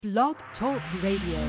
Blog Talk Radio.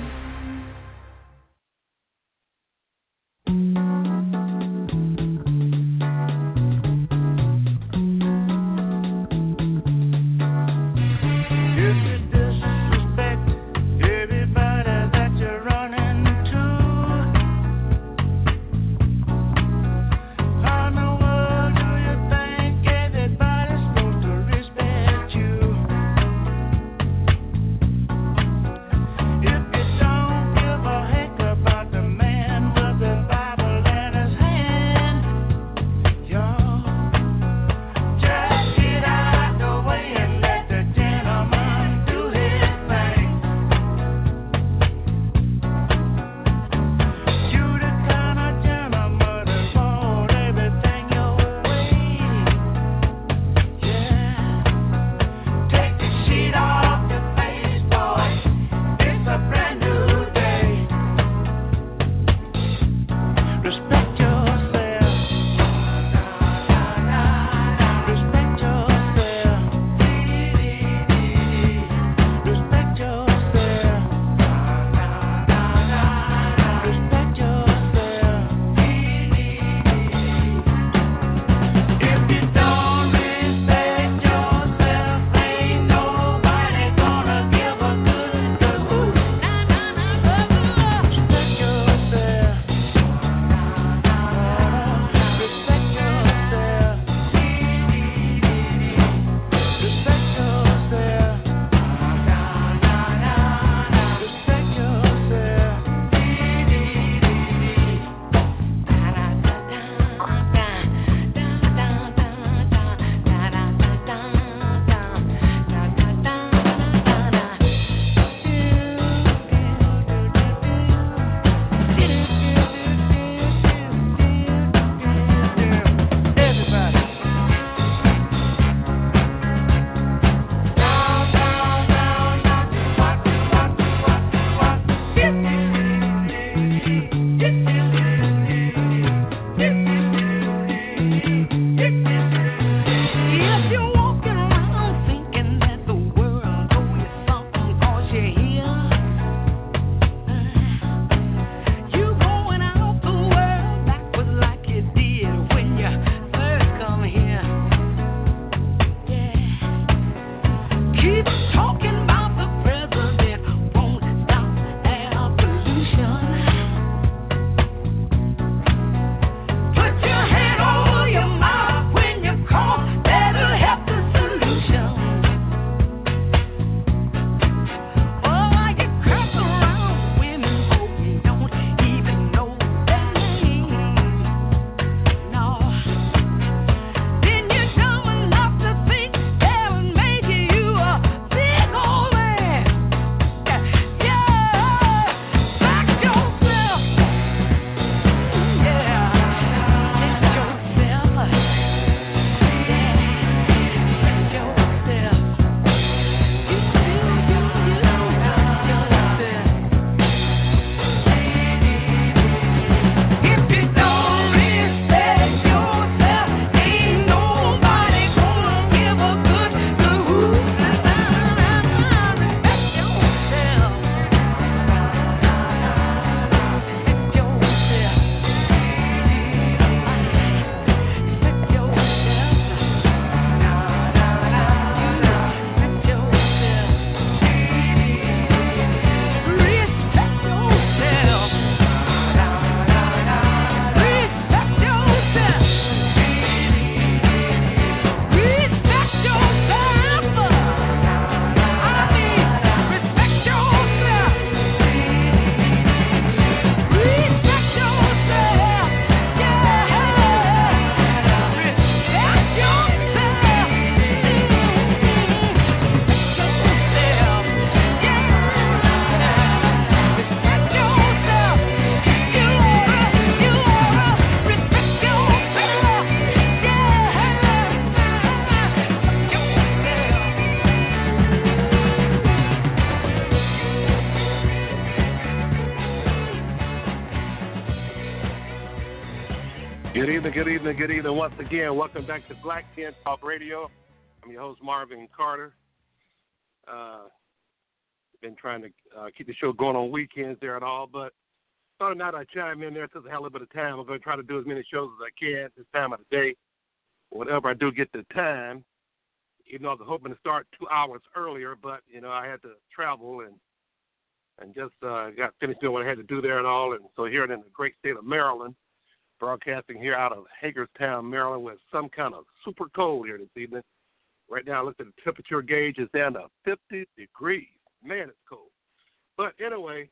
Good evening once again. Welcome back to Black Tent Talk Radio. I'm your host, Marvin Carter. been trying to keep the show going on weekends there and all, but thought tonight I'd chime in there since I have a little bit of time. I'm going to try to do as many shows as I can this time of the day. Whenever I do get the time, even though I was hoping to start 2 hours earlier, but, I had to travel and just got finished doing what I had to do there and all. And so here in the great state of Maryland, broadcasting here out of Hagerstown, Maryland, with some kind of super cold here this evening. Right now, I looked at the temperature gauge. It's down to 50 degrees. Man, it's cold. But anyway,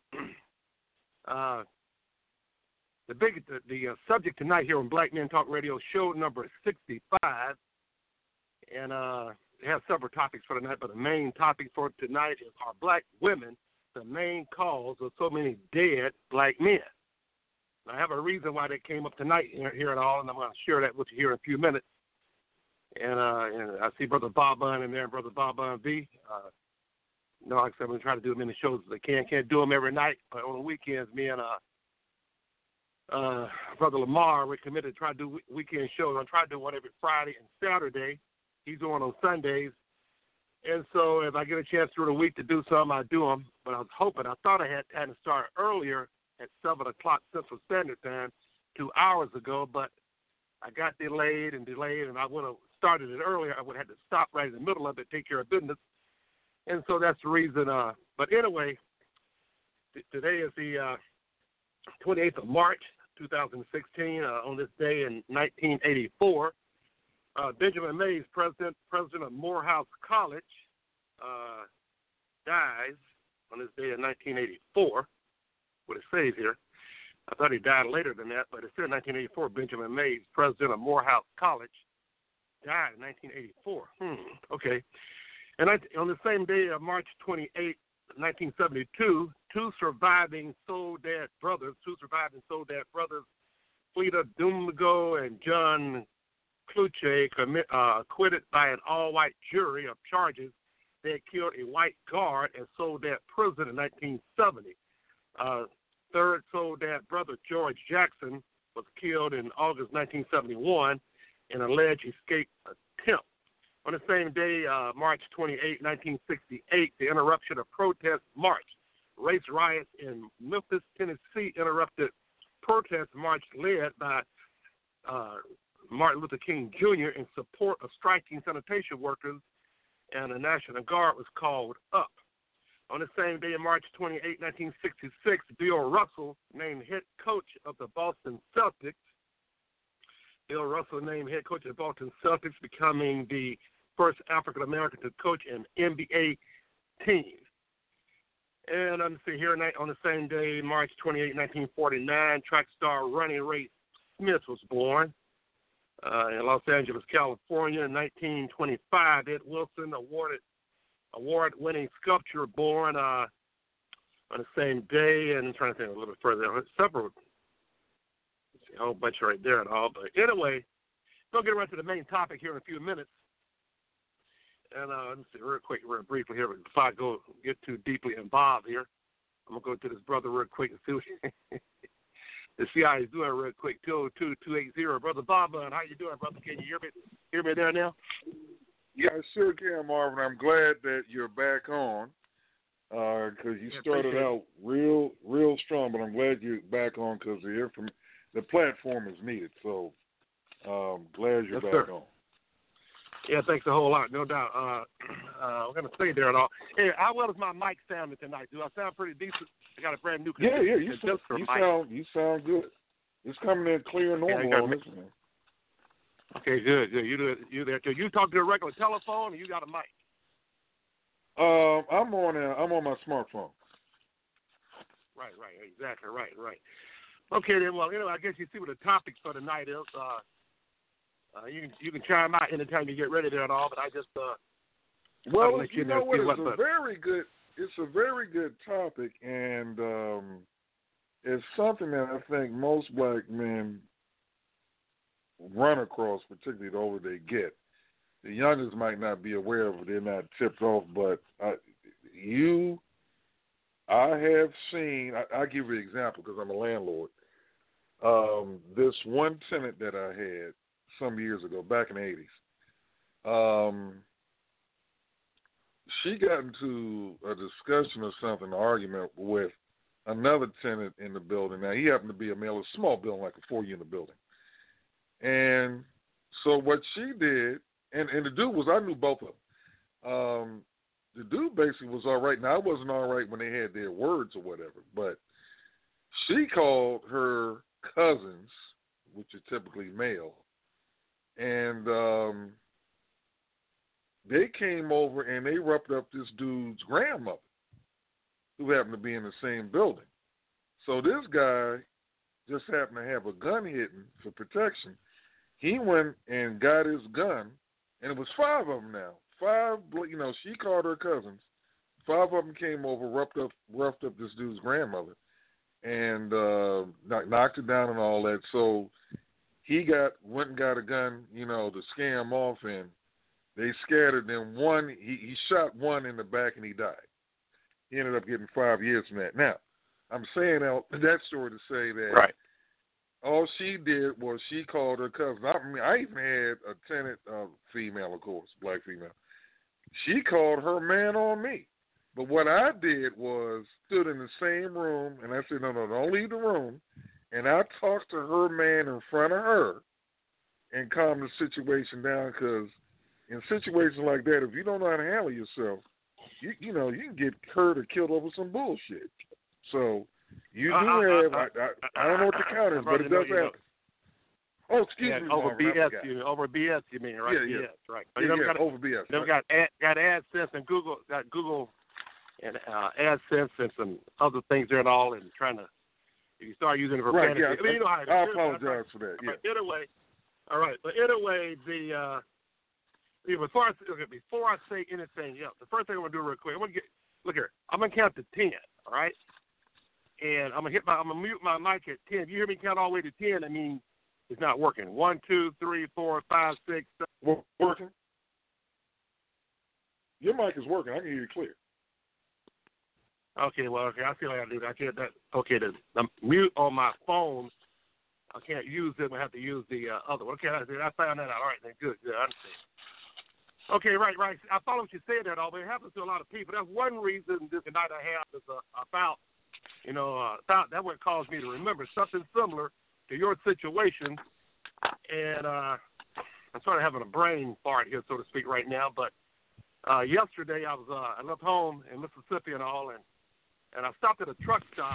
the subject tonight here on Black Men Talk Radio, show number 65, and it has several topics for tonight, but the main topic for tonight is, are black women the main cause of so many dead black men? Now, I have a reason why that came up tonight here at all, and I'm going to share that with you here in a few minutes. And I see Brother Bob Bunn in there, and Brother Bob Bunn V. Like I said, I'm going to try to do as many shows as I can. Can't do them every night, but on the weekends, me and Brother Lamar, we're committed to try to do weekend shows. I'm trying to do one every Friday and Saturday. He's doing on Sundays. And so if I get a chance through the week to do some, I do them. But I thought I had time to start earlier at 7 o'clock Central Standard Time 2 hours ago, but I got delayed, and I would have started it earlier. I would have had to stop right in the middle of it, take care of business. And so that's the reason. But anyway, today is the 28th of March, 2016. On this day in 1984, Benjamin Mays, president of Morehouse College, dies on this day in 1984. What it says here. I thought he died later than that, but it said 1984. Benjamin Mays, president of Morehouse College, died in 1984. Okay. And on the same day of March 28, 1972, two surviving Soledad brothers, Fleta Dumego and John Kluche, acquitted by an all-white jury of charges they had killed a white guard at Soledad Prison in 1970. Third Soledad brother, George Jackson, was killed in August 1971 in an alleged escape attempt. On the same day, March 28, 1968, the interruption of protest march. Race riots in Memphis, Tennessee interrupted protest march led by Martin Luther King Jr. in support of striking sanitation workers, and the National Guard was called up. On the same day, March 28, 1966, Bill Russell named head coach of the Boston Celtics. Bill Russell named head coach of the Boston Celtics, becoming the first African-American to coach an NBA team. And let me see here, on the same day, March 28, 1949, track star Ronnie Ray Smith was born in Los Angeles, California. In 1925, Ed Wilson, award-winning sculptor, born on the same day. And I'm trying to think a little bit further. Several, a whole bunch right there and all. But anyway, we'll get right to the main topic here in a few minutes. And let me see real briefly here, before I get too deeply involved here. I'm going to go to this brother real quick and see how he's doing real quick. 202-280. Brother Bob, how you doing, brother? Can you hear me there now? Yeah, I sure can, Marvin. I'm glad that you're back on because you started out real strong, but I'm glad you're back on because the platform is needed. So glad you're back on. Yeah, thanks a whole lot, no doubt. I'm going to stay there and all. Hey, how well is my mic sounding tonight? Do I sound pretty decent? I got a brand new computer. Yeah, you sound good. It's coming in clear and normal on this one. Okay, good. You there too? You talk to a regular telephone, or you got a mic? I'm on my smartphone. Right, exactly, right. Okay, then. Well, I guess you see what the topic for tonight is. You can chime out anytime you get ready there and all, but I just well, you know what? It's a very good topic, and it's something that I think most black men run across, particularly the older they get. The youngest might not be aware of it; they're not tipped off. But I have seen. I'll give you an example because I'm a landlord. This one tenant that I had some years ago, back in the 80s, she got into a discussion or something, an argument with another tenant in the building. Now, he happened to be a male, a small building, like a 4-unit building. And so what she did, and the dude was, I knew both of them. The dude basically was all right. Now, I wasn't all right when they had their words or whatever, but she called her cousins, which are typically male, and they came over and they roughed up this dude's grandmother, who happened to be in the same building. So this guy just happened to have a gun hidden for protection. He went and got his gun, and it was 5 of them now. 5, she called her cousins. 5 of them came over, roughed up this dude's grandmother, and knocked her down and all that. So he went and got a gun, to scare him off, and they scattered. Then one, he shot one in the back, and he died. He ended up getting 5 years from that. Now, I'm saying that story to say that right. All she did was she called her cousin. I even had a tenant, female, of course, black female. She called her man on me. But what I did was stood in the same room, and I said, no, don't leave the room. And I talked to her man in front of her and calmed the situation down, because in situations like that, if you don't know how to handle yourself, you can get hurt or killed over some bullshit. So you do have, I don't know what the count is, but it does happen. Oh, excuse me. Over BS, over BS, you mean, right? Yeah. BS, right. Over BS. They've got AdSense and Google and AdSense and some other things there and all, and trying to, if you start using it for fantasy. Yeah, you know how I apologize for that. Yeah. But anyway, before I say anything else, the first thing I'm gonna do real quick, look here. I'm gonna count to 10. All right, and I'm gonna mute my mic at 10. If you hear me count all the way to 10, that means it's not working. 1, 2, 3, 4, 5, 6, 7. Working. Your mic is working. I can hear you clear. Okay, I feel like I do that. I can't. Okay, the mute on my phone, I can't use it. I have to use the other one. Okay, I found that out. All right, then good. I understand. Okay, right. I follow what you said there, although it happens to a lot of people. That's one reason this night I have is about that would cause me to remember something similar to your situation. And I'm sort of having a brain fart here, so to speak, right now. But yesterday I left home in Mississippi and all, and I stopped at a truck stop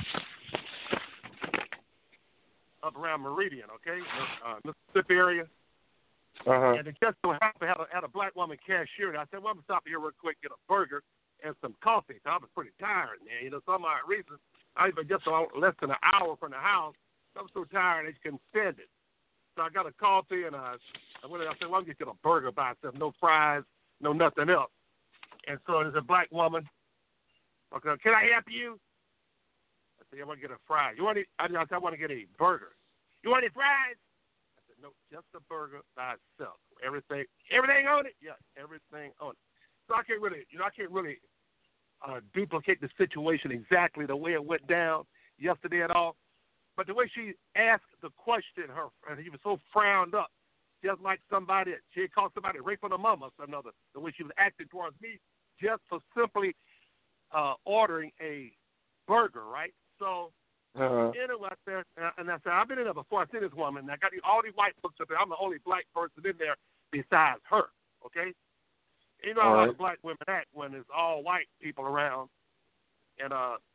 up around Meridian, okay, Mississippi area. Uh-huh. And it just so happened had a black woman cashier, and I said, well, I'm going to stop here real quick, get a burger and some coffee. So I was pretty tired, man. Some odd reason. I was just less than an hour from the house. I was so tired I just couldn't stand it. So I got a coffee, and I said, well, I'm going to get a burger by itself, no fries, no nothing else. And so there's a black woman. Okay, can I help you? I said, I want to get a fry. I said, I want to get a burger. You want any fries? I said, no, just a burger by itself. Everything on it? Yeah, everything on it. So I can't really duplicate the situation exactly the way it went down yesterday at all. But the way she asked the question, he was so frowned up, just like she had called somebody raping a mama or another, the way she was acting towards me, just for simply ordering a burger, right? So anyway, and I said, I've been in there before. I've seen this woman, and I got all these white folks up there. I'm the only black person in there besides her, okay? You know how the black women act when there's all white people around. And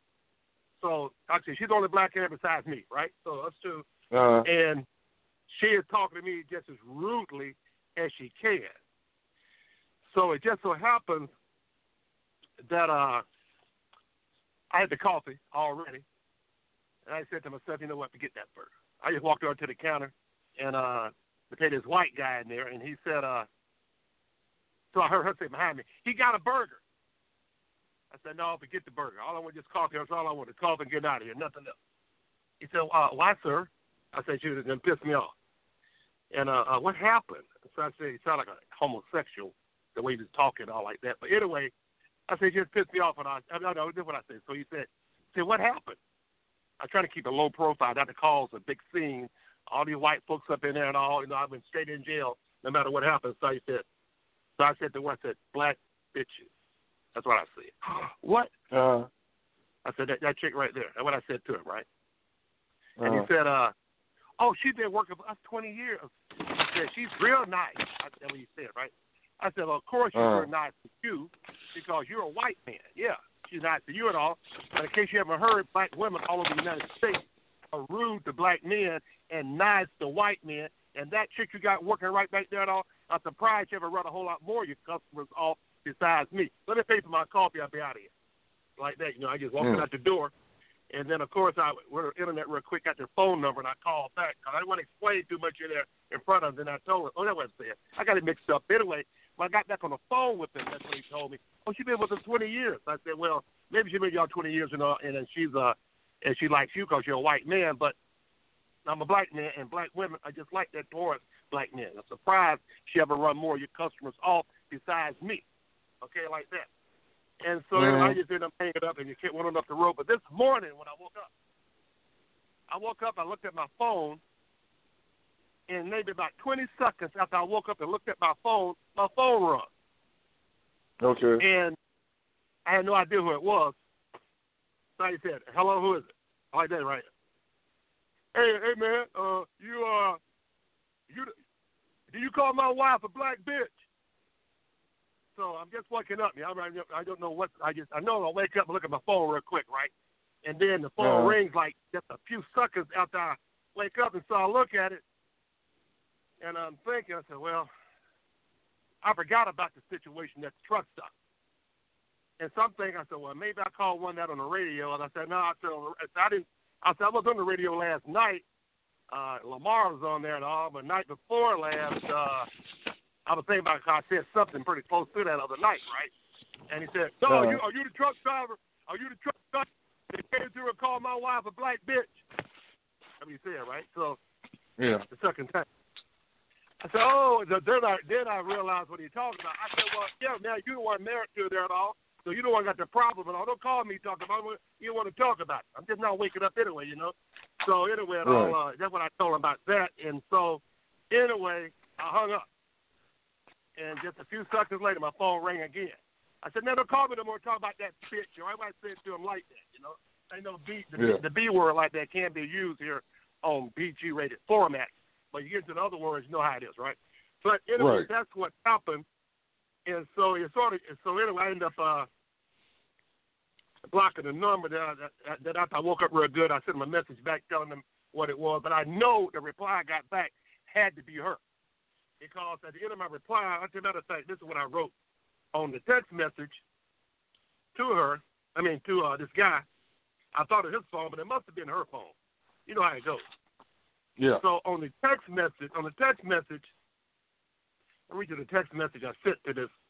so actually, she's the only black in there besides me, right? So us two. And she is talking to me just as rudely as she can. So it just so happens that I had the coffee already. And I said to myself, you know what, forget that burger. I just walked over to the counter, and there this white guy in there, and he said, so I heard her say behind me, he got a burger. I said, no, forget the burger. All I want is just coffee. That's all I want is coffee and get out of here, nothing else. He said, why, sir? I said, you was going to piss me off. And what happened? So I said, he sounded like a homosexual, the way he was talking, all like that. But anyway, I said, just pissed me off. And no, this is what I said. So he said, what happened? I try to keep a low profile, not to cause a big scene. All these white folks up in there and all, I've been straight in jail no matter what happens. So I said to her, black bitches. That's what I said. What? I said, that chick right there. That's what I said to him, right? And he said, oh, she's been working for us 20 years. I said, she's real nice. That's what he said, right? I said, well, of course she's real nice to you because you're a white man. Yeah, she's nice to you at all. But in case you haven't heard, black women all over the United States are rude to black men and nice to white men. And that chick you got working right back there at all, I'm surprised you ever run a whole lot more of your customers off besides me. Let me pay for my coffee. I'll be out of here. Like that, I just walked out the door. And then, of course, I went on the internet real quick, got their phone number, and I called back. I didn't want to explain too much in there in front of them. Then I told her, that wasn't fair. I got it mixed up. Anyway, when I got back on the phone with them, that's what he told me. Oh, she's been with us 20 years. I said, well, maybe she's been with y'all 20 years, and then and she likes you because you're a white man, but I'm a black man, and black women are just like that towards black men. I'm surprised she ever run more of your customers off besides me. Okay, like that. And so I just ended up hanging it up and you went on up the road. But this morning when I woke up, I looked at my phone, and maybe about 20 seconds after I woke up and looked at my phone rung. Okay. And I had no idea who it was. So I said, hello, who is it? Like that, right? Hey, man, do you call my wife a black bitch? So I'm just waking up. I don't know what. I know I'll wake up and look at my phone real quick, right? And then the phone rings like just a few seconds after I wake up, and so I look at it, and I'm thinking, I said, well, I forgot about the situation at the truck stop. And so I'm thinking, I said, well, maybe I called one that on the radio, and I said, no, I was on the radio last night. Lamar was on there and all, but the night before last, I was thinking about it because I said something pretty close to that other night, right? And he said, no, are you the truck driver? Are you the truck driver? They came through and called my wife a black bitch. That's what he said, right? So, the second time. I said, oh, then I realized what he talking about. I said, well, yeah, now you don't want married to her there at all, so you don't want to got the problem at all. Don't call me talking about it. You don't want to talk about it. I'm just not waking up anyway, So anyway, that's what I told him about that. And so anyway, I hung up. And just a few seconds later, my phone rang again. I said, no, don't call me no more. Talk about that bitch. I might say it to him like that, I know the B word like that can be used here on BG-rated formats. But you get into the other words, you know how it is, right? But anyway, that's what happened. And so anyway, I ended up blocking the number that after I woke up real good, I sent him a message back telling him what it was. But I know the reply I got back had to be her. Because at the end of my reply, as a matter of fact, this is what I wrote on the text message to this guy. I thought of his phone, but it must have been her phone. You know how it goes. Yeah. So on the text message, I'll read you the text message I sent to this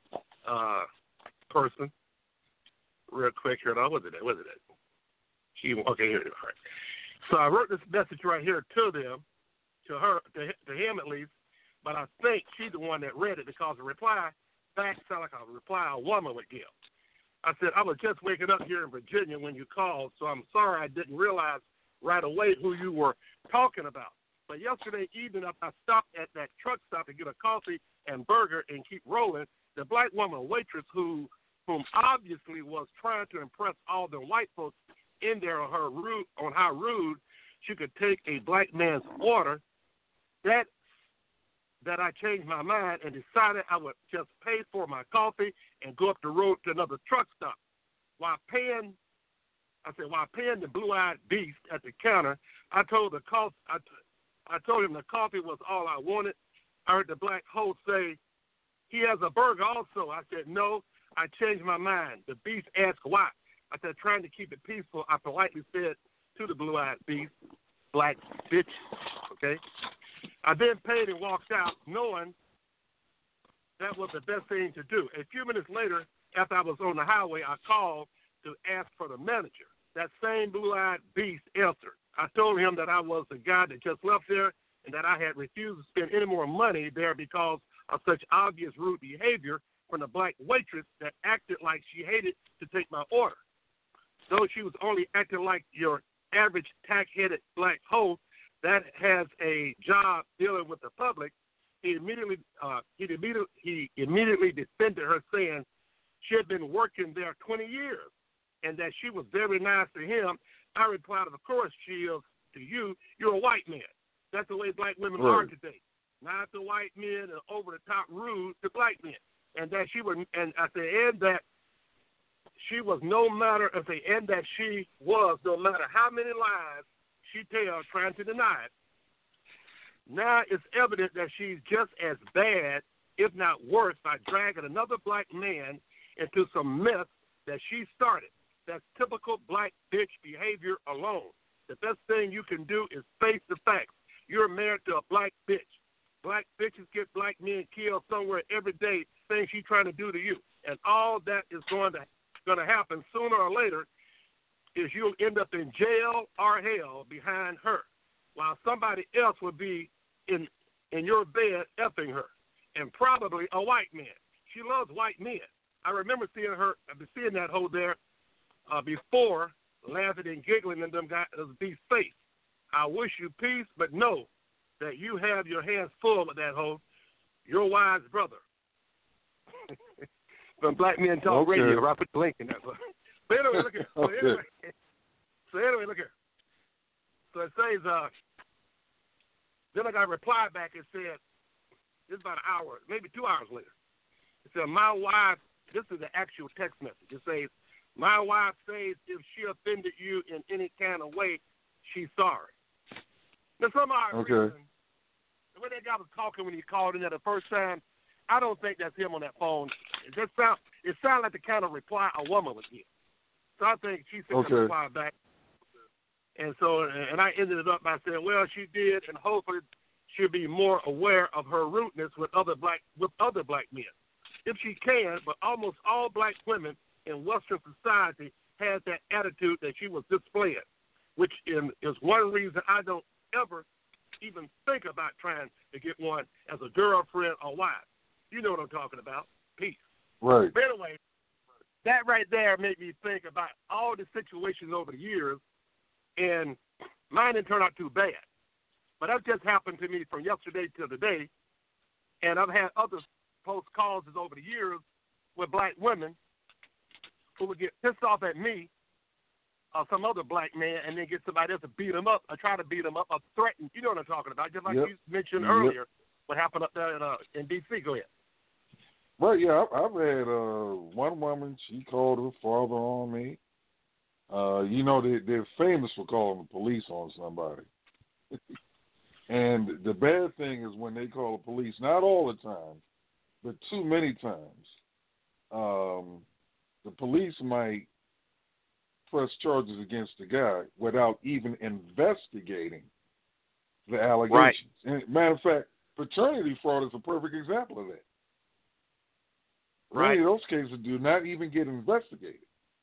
person real quick here. What is it? Okay, here it is. All right. So I wrote this message right here to them, to her, to him at least. But I think she's the one that read it because the reply back sounded like a reply a woman would give. I said, I was just waking up here in Virginia when you called, so I'm sorry I didn't realize right away who you were talking about. But yesterday evening, after I stopped at that truck stop to get a coffee and burger and keep rolling, the black woman waitress whom obviously was trying to impress all the white folks in there on how rude she could take a black man's order, that I changed my mind and decided I would just pay for my coffee and go up the road to another truck stop. While paying the blue-eyed beast at the counter, I told him the coffee was all I wanted. I heard the black host say, he has a burger also. I said, no, I changed my mind. The beast asked why. I said, trying to keep it peaceful, I politely said to the blue-eyed beast, black bitch, okay? I then paid and walked out knowing that was the best thing to do. A few minutes later, after I was on the highway, I called to ask for the manager. That same blue-eyed beast answered. I told him that I was the guy that just left there and that I had refused to spend any more money there because of such obvious rude behavior from the black waitress that acted like she hated to take my order. Though she was only acting like your average tack-headed black host that has a job dealing with the public, he immediately defended her, saying she had been working there 20 years and that she was very nice to him. I replied, of course she is to you. You're a white man. That's the way black women are today. Not the white men are over-the-top rude to black men. And that she would, and at the end that she was no matter how many lies she tells trying to deny it, now it's evident that she's just as bad, if not worse, by dragging another black man into some mess that she started. That's typical black bitch behavior alone. The best thing you can do is face the facts. You're married to a black bitch. Black bitches get black men killed somewhere every day, things she's trying to do to you. And all that is going to happen sooner or later is you'll end up in jail or hell behind her, while somebody else will be in your bed effing her, and probably a white man. She loves white men. I remember seeing that hoe there before, laughing and giggling, and them guys be face. I wish you peace, but know that you have your hands full with that hoe, your wise brother. From Black Men Talk Radio, Robert Blink in that one. But anyway, look here. So anyway, look here. So it says, then I got a reply back. It said, this is about an hour, maybe 2 hours later. It said, my wife, this is the actual text message. It says, my wife says if she offended you in any kind of way, she's sorry. Now, some odd reason, the way that guy was talking when he called in there the first time, I don't think that's him on that phone. It sounded like the kind of reply a woman would give. So I think she sent the reply back. And I ended it up by saying, well, she did, and hopefully she'll be more aware of her rudeness with other black men. If she can, but almost all black women in Western society has that attitude that she was displaying, which is one reason I don't ever even think about trying to get one as a girlfriend or wife. You know what I'm talking about. Peace. Right. But anyway, that right there made me think about all the situations over the years, and mine didn't turn out too bad. But that just happened to me from yesterday to today, and I've had other post calls over the years with black women who would get pissed off at me or some other black man and then get somebody else to beat them up or try to beat them up or threaten. You know what I'm talking about, just like you mentioned earlier what happened up there in D.C. Go ahead. Well, yeah, I've had one woman, she called her father on me. You know, they're famous for calling the police on somebody. And the bad thing is when they call the police, not all the time, but too many times, the police might press charges against the guy without even investigating the allegations. Right. And matter of fact, paternity fraud is a perfect example of that. Right. Many of those cases do not even get investigated.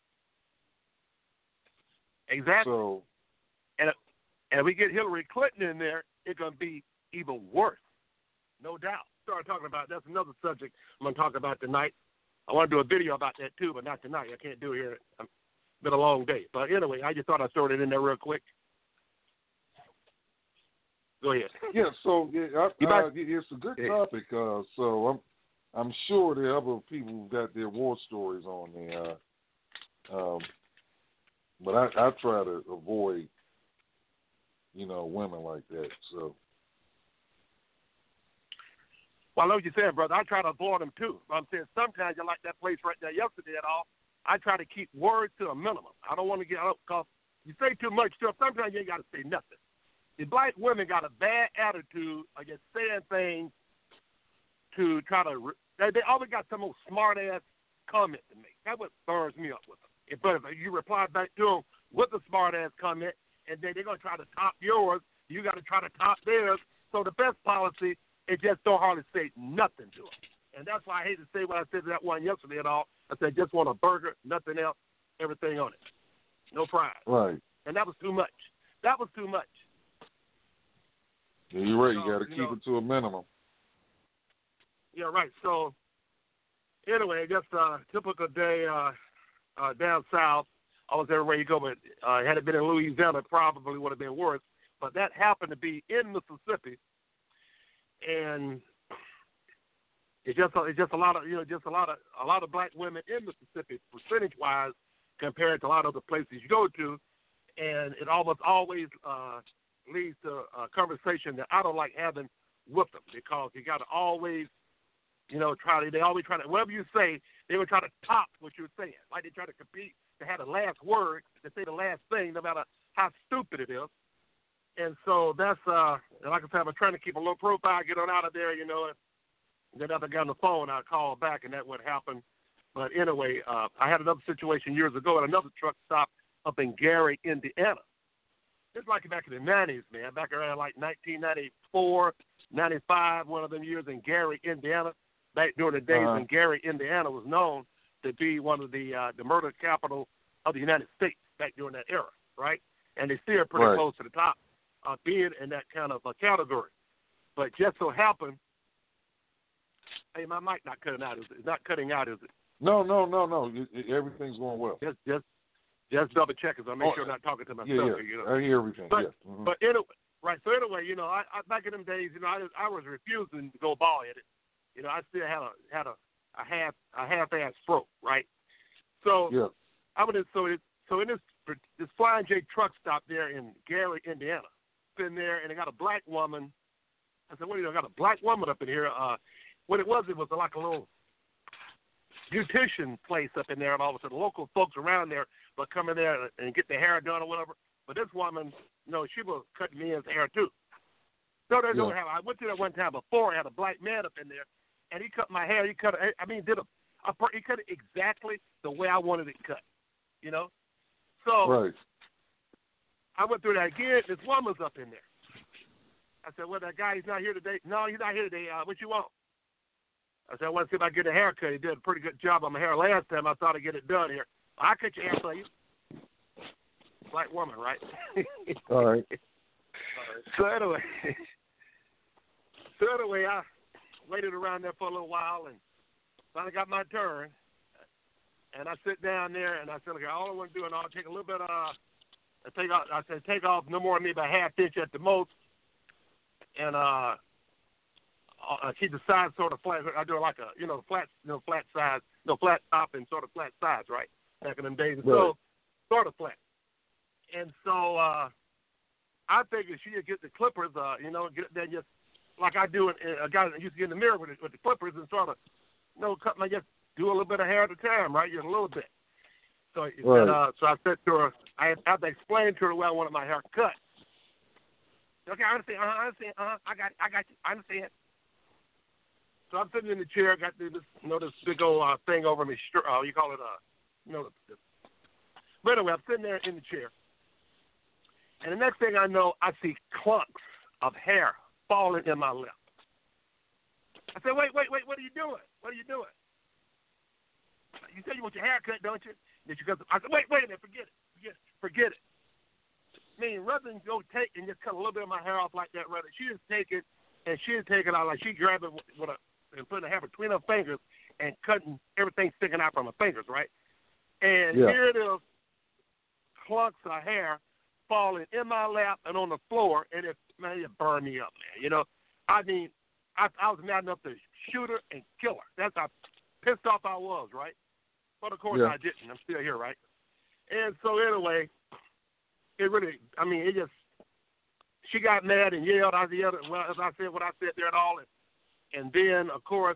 Exactly. So, and if we get Hillary Clinton in there, it's going to be even worse. No doubt. Start talking about that's another subject I'm going to talk about tonight. I want to do a video about that too, but not tonight. I can't do it here. It's been a long day. But anyway, I just thought I'd throw it in there real quick. Go ahead. Yeah, so it's a good topic. So I'm sure there are other people who've got their war stories on there. But I try to avoid, women like that. So. Well, I know what you're saying, brother. I try to avoid them too. But I'm saying sometimes you like that place right there yesterday at all. I try to keep words to a minimum. I don't want to get out because you say too much stuff. Sometimes you ain't got to say nothing. The black women got a bad attitude of just saying things to try to. They always got some old smart ass comment to make. That's what burns me up with them. But if you reply back to them with a smart ass comment, and then they're gonna try to top yours, you got to try to top theirs. So the best policy is just don't hardly say nothing to them. And that's why I hate to say what I said to that one yesterday at all. I said just want a burger, nothing else, everything on it, no fries. Right. And that was too much. That was too much. Yeah, you're right. You got to keep it to a minimum. Yeah, right. So anyway, just a typical day down south. I was everywhere you go, but had it been in Louisiana, it probably would have been worse. But that happened to be in Mississippi, and It's just a lot of a lot of black women in Mississippi, percentage wise, compared to a lot of other places you go to, and it almost always leads to a conversation that I don't like having with them, because you got to always, they always try to, whatever you say, they would try to top what you're saying, like they try to compete to have the last word, to say the last thing, no matter how stupid it is. And so that's like I said, I'm trying to keep a low profile, get on out of there, and then after I got on the phone, I called back, and that would happen. But anyway, I had another situation years ago at another truck stop up in Gary, Indiana. It's like back in the 90s, man, back around like 1994, 95, one of them years in Gary, Indiana, back during the days when Gary, Indiana was known to be one of the murder capital of the United States back during that era, right? And they still pretty close to the top, being in that kind of category. But just so happened, hey, my mic not cutting out, is it? It's not cutting out, is it? No. Everything's going well. Just double check as I make sure I'm not talking to myself. Yeah. I hear everything. But, but anyway, right. So anyway, I back in them days, I was refusing to go ball headed. I still had a half-ass throat, right? So I would so in this Flying J truck stop there in Gary, Indiana, been there, and they got a black woman. I said, I got a black woman up in here. What it was like a little beautician place up in there, and all of a sudden local folks around there but come in there and get their hair done or whatever. But this woman, she was cutting men's hair too. So there's no hair. I went to that one time before. I had a black man up in there, and he cut my hair. He cut it. He cut it exactly the way I wanted it cut. So I went through that again. This woman's up in there. I said, well, that guy, he's not here today. No, he's not here today. What you want? I said, I want to see if I can get a haircut. He did a pretty good job on my hair last time. I thought I'd get it done here. I'll cut your hair for you. Black woman, right? All right. So anyway, I waited around there for a little while and finally got my turn. And I sit down there and I said, okay, all I want to do, and I'll take a little bit take off no more than maybe a half inch at the most. And keep the sides sort of flat. I do like a flat size, flat top and sort of flat sides, right? Back in them days, so sort of flat. And so I figured she'd get the clippers, get there just like I do. A guy that used to get in the mirror with the clippers and sort of, cut my just do a little bit of hair at a time, right? Just a little bit. So so I said to her, I have to explain to her the way I wanted my hair cut. Okay, I understand. I got you. I understand. So I'm sitting in the chair, got this big old thing over me. You call it But anyway, I'm sitting there in the chair, and the next thing I know, I see clumps of hair falling in my lap. I said, wait, what are you doing? What are you doing? You said you want your hair cut, don't you? Then she goes, I said, wait a minute, forget it. I mean, rather than go take and just cut a little bit of my hair off like that, rather she just take it and she'd take it out like she grabbed it and putting her hair between her fingers and cutting everything sticking out from her fingers, right? And here it is, clumps of hair falling in my lap and on the floor, and it burned me up, man. I mean, I was mad enough to shoot her and kill her. That's how pissed off I was, right? But of course I didn't. I'm still here, right? And so anyway, she got mad and yelled. I yelled, well, as I said what I said there and all. And then, of course,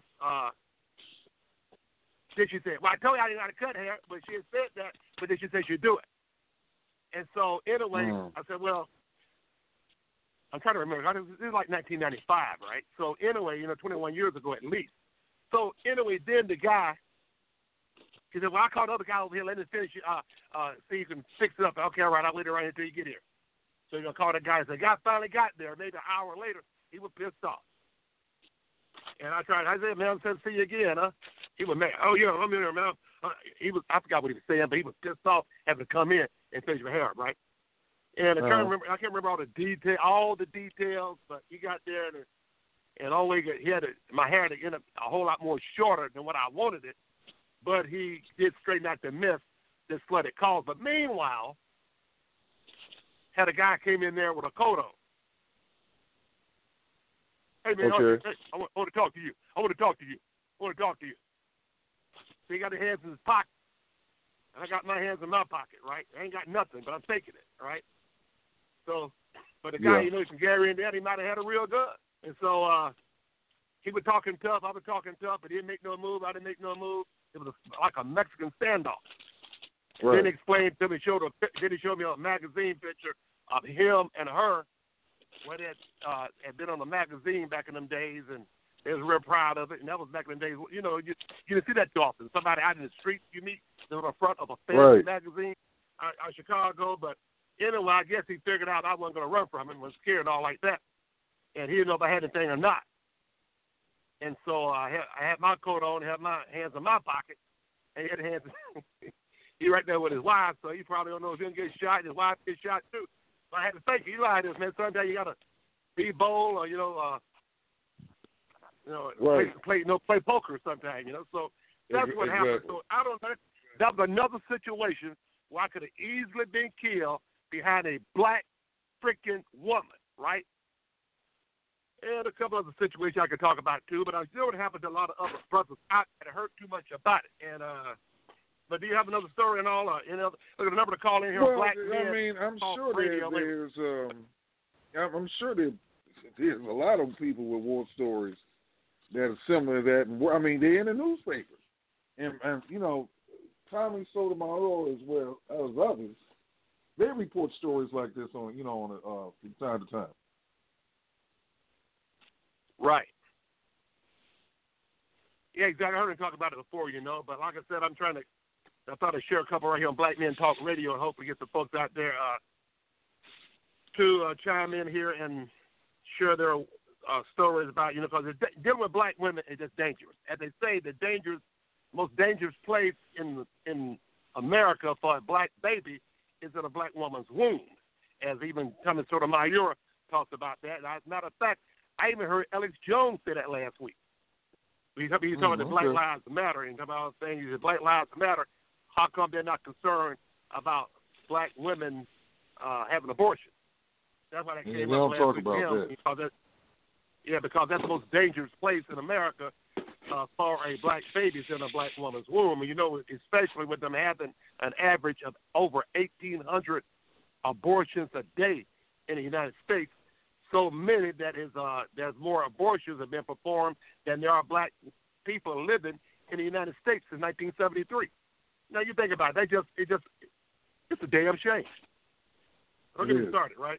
then she said, well, I told you I didn't know how to cut hair, but she had said that, but then she said she'd do it. And so anyway, I said, well, I'm trying to remember. This is like 1995, right? So anyway, 21 years ago at least. So anyway, then the guy, he said, well, I called the other guy over here. Let me finish it. See you can fix it up. Okay, all right. I'll wait around here until you get here. So you're going to call the guy. So the guy finally got there. Maybe an hour later, he was pissed off. And I said, man, I'm saying, see you again, huh? He was mad. Oh, yeah, I'm here, man. I forgot what he was saying, but he was pissed off having to come in and finish my hair up, right? And I can't remember all the details, but he got there and always he had my hair to end up a whole lot more shorter than what I wanted it. But he did straighten out the mess that flooded calls. But meanwhile, had a guy came in there with a coat on. Hey, man, okay. I want to talk to you. want to talk to you. So he got his hands in his pocket. And I got my hands in my pocket, right? I ain't got nothing, but I'm taking it, right? So, but the guy, from Gary, Indiana, he might have had a real gun. And so he was talking tough. I was talking tough, but he didn't make no move. I didn't make no move. It was like a Mexican standoff. Right. Then he explained to me, then he showed me a magazine picture of him and her, where they had been on the magazine back in them days, and they was real proud of it. And that was back in the days, you didn't see that too often. Somebody out in the street you meet, they're on the front of a family magazine out of Chicago. But anyway, I guess he figured out I wasn't going to run from him, was scared and all like that. And he didn't know if I had anything or not. And so I had my coat on, had my hands in my pocket, and he had hands. He right there with his wife, so he probably don't know if he'll get shot. His wife gets shot too. So I had to think, you like this, man. Sometimes you gotta be bold, or play poker sometimes, So that's what happened. So I don't know. That was another situation where I could have easily been killed behind a black freaking woman, right? And a couple other situations I could talk about too, but I still would happen to a lot of other brothers out that hurt too much about it. And but do you have another story and all? Look at the number to call in here. Well, Black I mean, I'm sure there's I'm sure there's a lot of people with war stories that are similar to that. And I mean, they're in the newspapers, and Tommy Sotomayor as well as others, they report stories like this on from time to time. Right. Yeah, exactly. I heard him talk about it before, but like I said, I thought I'd share a couple right here on Black Men Talk Radio and hopefully get the folks out there to chime in here and share their stories about, because dealing with black women is just dangerous. As they say, the most dangerous place in America for a black baby is in a black woman's womb, as even Tommy Sotomayor talked about that. As a matter of fact, I even heard Alex Jones say that last week. He's talking about the Black Lives Matter, and about saying that Black Lives Matter. How come they're not concerned about black women having abortion? That's why that came up last week. Because that's the most dangerous place in America for a black baby in a black woman's womb. And especially with them having an average of over 1,800 abortions a day in the United States. So many that there's more abortions have been performed than there are black people living in the United States since 1973. Now you think about it, it's a damn shame. Don't get me started, right?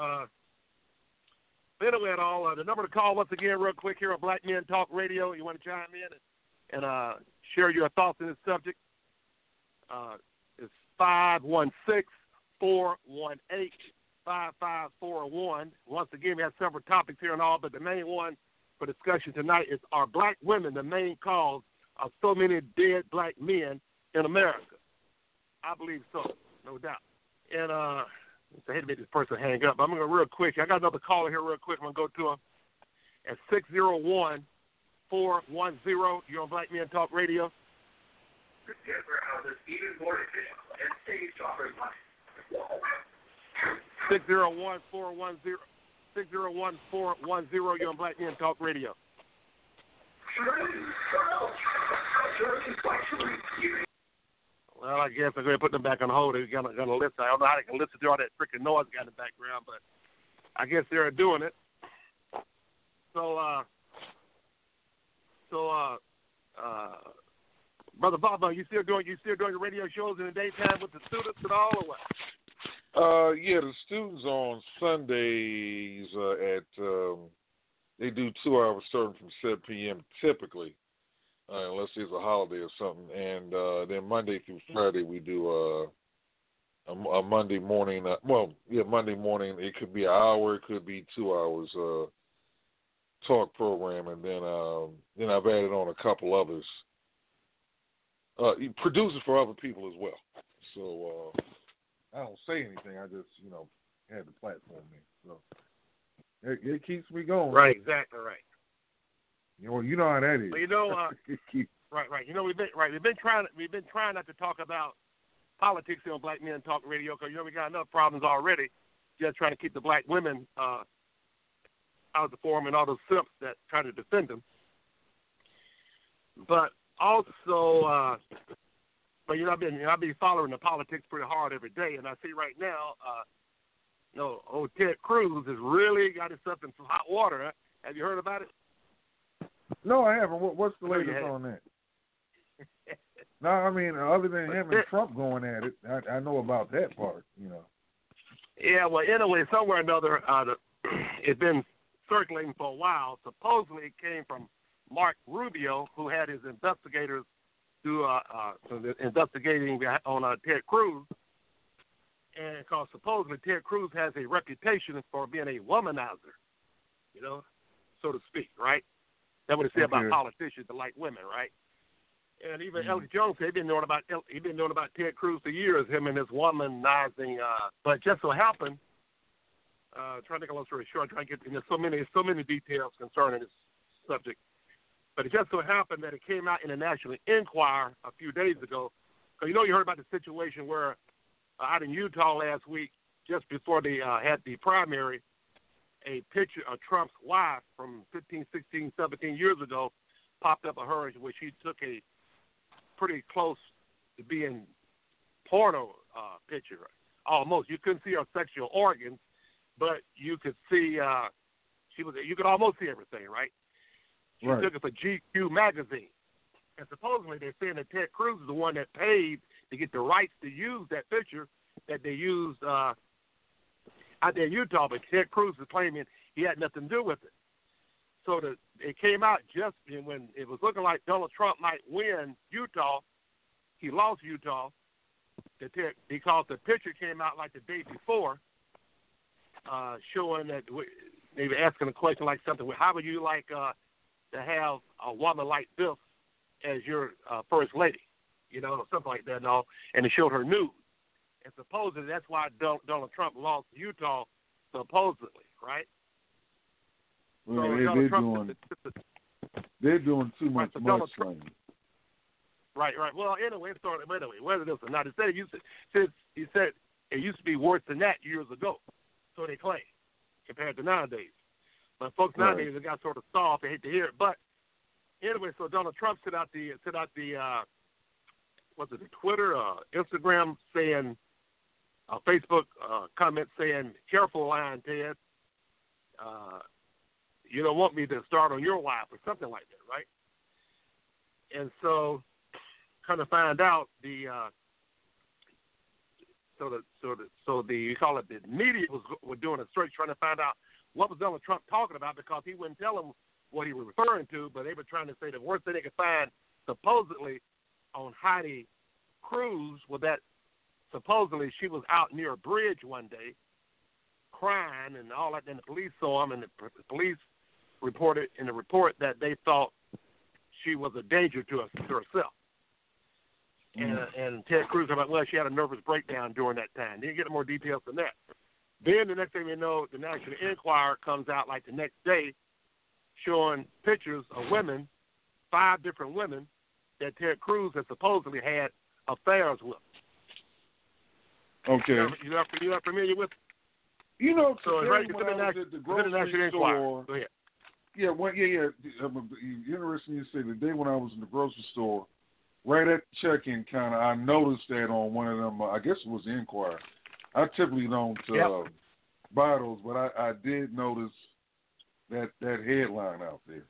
Anyway, at all, the number to call once again, real quick here on Black Men Talk Radio. You want to chime in and share your thoughts on this subject? It's 516-418-5541. Once again, we have several topics here and all, but the main one for discussion tonight is: are black women the main cause of so many dead black men in America? I believe so, no doubt. And I hate to make this person hang up, but I'm going to go real quick. I got another caller here real quick. I'm going to go to him at 601-410. You're on Black Men Talk Radio. Denver houses even more efficient and safe to operate money. 601-410. 601-410. You're on Black Men Talk Radio. Well, I guess I'm going to put them back on hold. They're going to listen. I don't know how they can listen to all that freaking noise got in the background, but I guess they're doing it. So, Brother Bob, you still doing your radio shows in the daytime with the students and all, or what? Yeah, the students on Sundays they do 2 hours starting from 7 p.m. typically, unless there's a holiday or something. And then Monday through Friday we do a Monday morning. Monday morning. It could be an hour, it could be 2 hours talk program, and then I've added on a couple others. Produces for other people as well. So I don't say anything. I just had the platform there. So it keeps me going. Right, exactly right. You know how that is. Well, right. We've been trying not to talk about politics on Black Men Talk Radio because we got enough problems already. Just trying to keep the black women out of the forum and all those simps that try to defend them. But also, but I've been following the politics pretty hard every day, and I see right now, old Ted Cruz has really got himself in some hot water. Huh? Have you heard about it? No, I haven't. What's the latest on that? No, I mean, other than him and Trump going at it, I know about that part, Yeah, well, anyway, somewhere or another, it's been circulating for a while. Supposedly it came from Mark Rubio, who had his investigators do investigating on Ted Cruz. And because supposedly Ted Cruz has a reputation for being a womanizer, so to speak, right? That's what it said about politicians that like women, right? And even Alex Jones said he's been knowing about Ted Cruz for years, him and his womanizing. But just so happened, trying to make a long story short, trying to get there's so many details concerning this subject. But it just so happened that it came out in the National Enquirer a few days ago. Because you heard about the situation where out in Utah last week, just before they had the primary, a picture of Trump's wife from 15, 16, 17 years ago popped up of her where she took a pretty close to being porno picture. Almost. You couldn't see her sexual organs, but you could see you could almost see everything, right? She took it for GQ magazine. And supposedly they're saying that Ted Cruz is the one that paid to get the rights to use that picture that they used out there in Utah, but Ted Cruz is claiming he had nothing to do with it. So it came out just when it was looking like Donald Trump might win Utah. He lost Utah because the picture came out like the day before, showing that they were asking a question like something, how would you like to have a woman like this as your first lady? Something like that and all. And it showed her nude. And supposedly that's why Donald Trump lost Utah, supposedly, right? Well, they're doing too much mudslinging. Right. Well, anyway, whether this or not, he said it used to be worse than that years ago. So they claim, compared to nowadays. But folks nowadays they got sort of soft. They hate to hear it. But anyway, so Donald Trump set out the Twitter, Instagram saying, Facebook comment saying, "Careful, Lion Ted. You don't want me to start on your wife," or something like that, right? And so, kind of find out you call it the media were doing a search trying to find out what was Donald Trump talking about, because he wouldn't tell them what he was referring to, but they were trying to say the worst thing they could find supposedly on Heidi Cruz was that supposedly she was out near a bridge one day crying and all that. Then the police saw him, and the police reported in the report that they thought she was a danger to herself. And Ted Cruz about, well, she had a nervous breakdown during that time. Didn't get more details than that. Then the next thing we know, the National Enquirer comes out like the next day showing pictures of women, 5 different women that Ted Cruz has supposedly had affairs with. Okay. You not familiar with it? So right when I was at the grocery store. Go ahead. Yeah. Interesting you say the day when I was in the grocery store, right at check-in counter, I noticed that on one of them, I guess it was the Enquirer. I typically don't buy those, but I did notice that headline out there.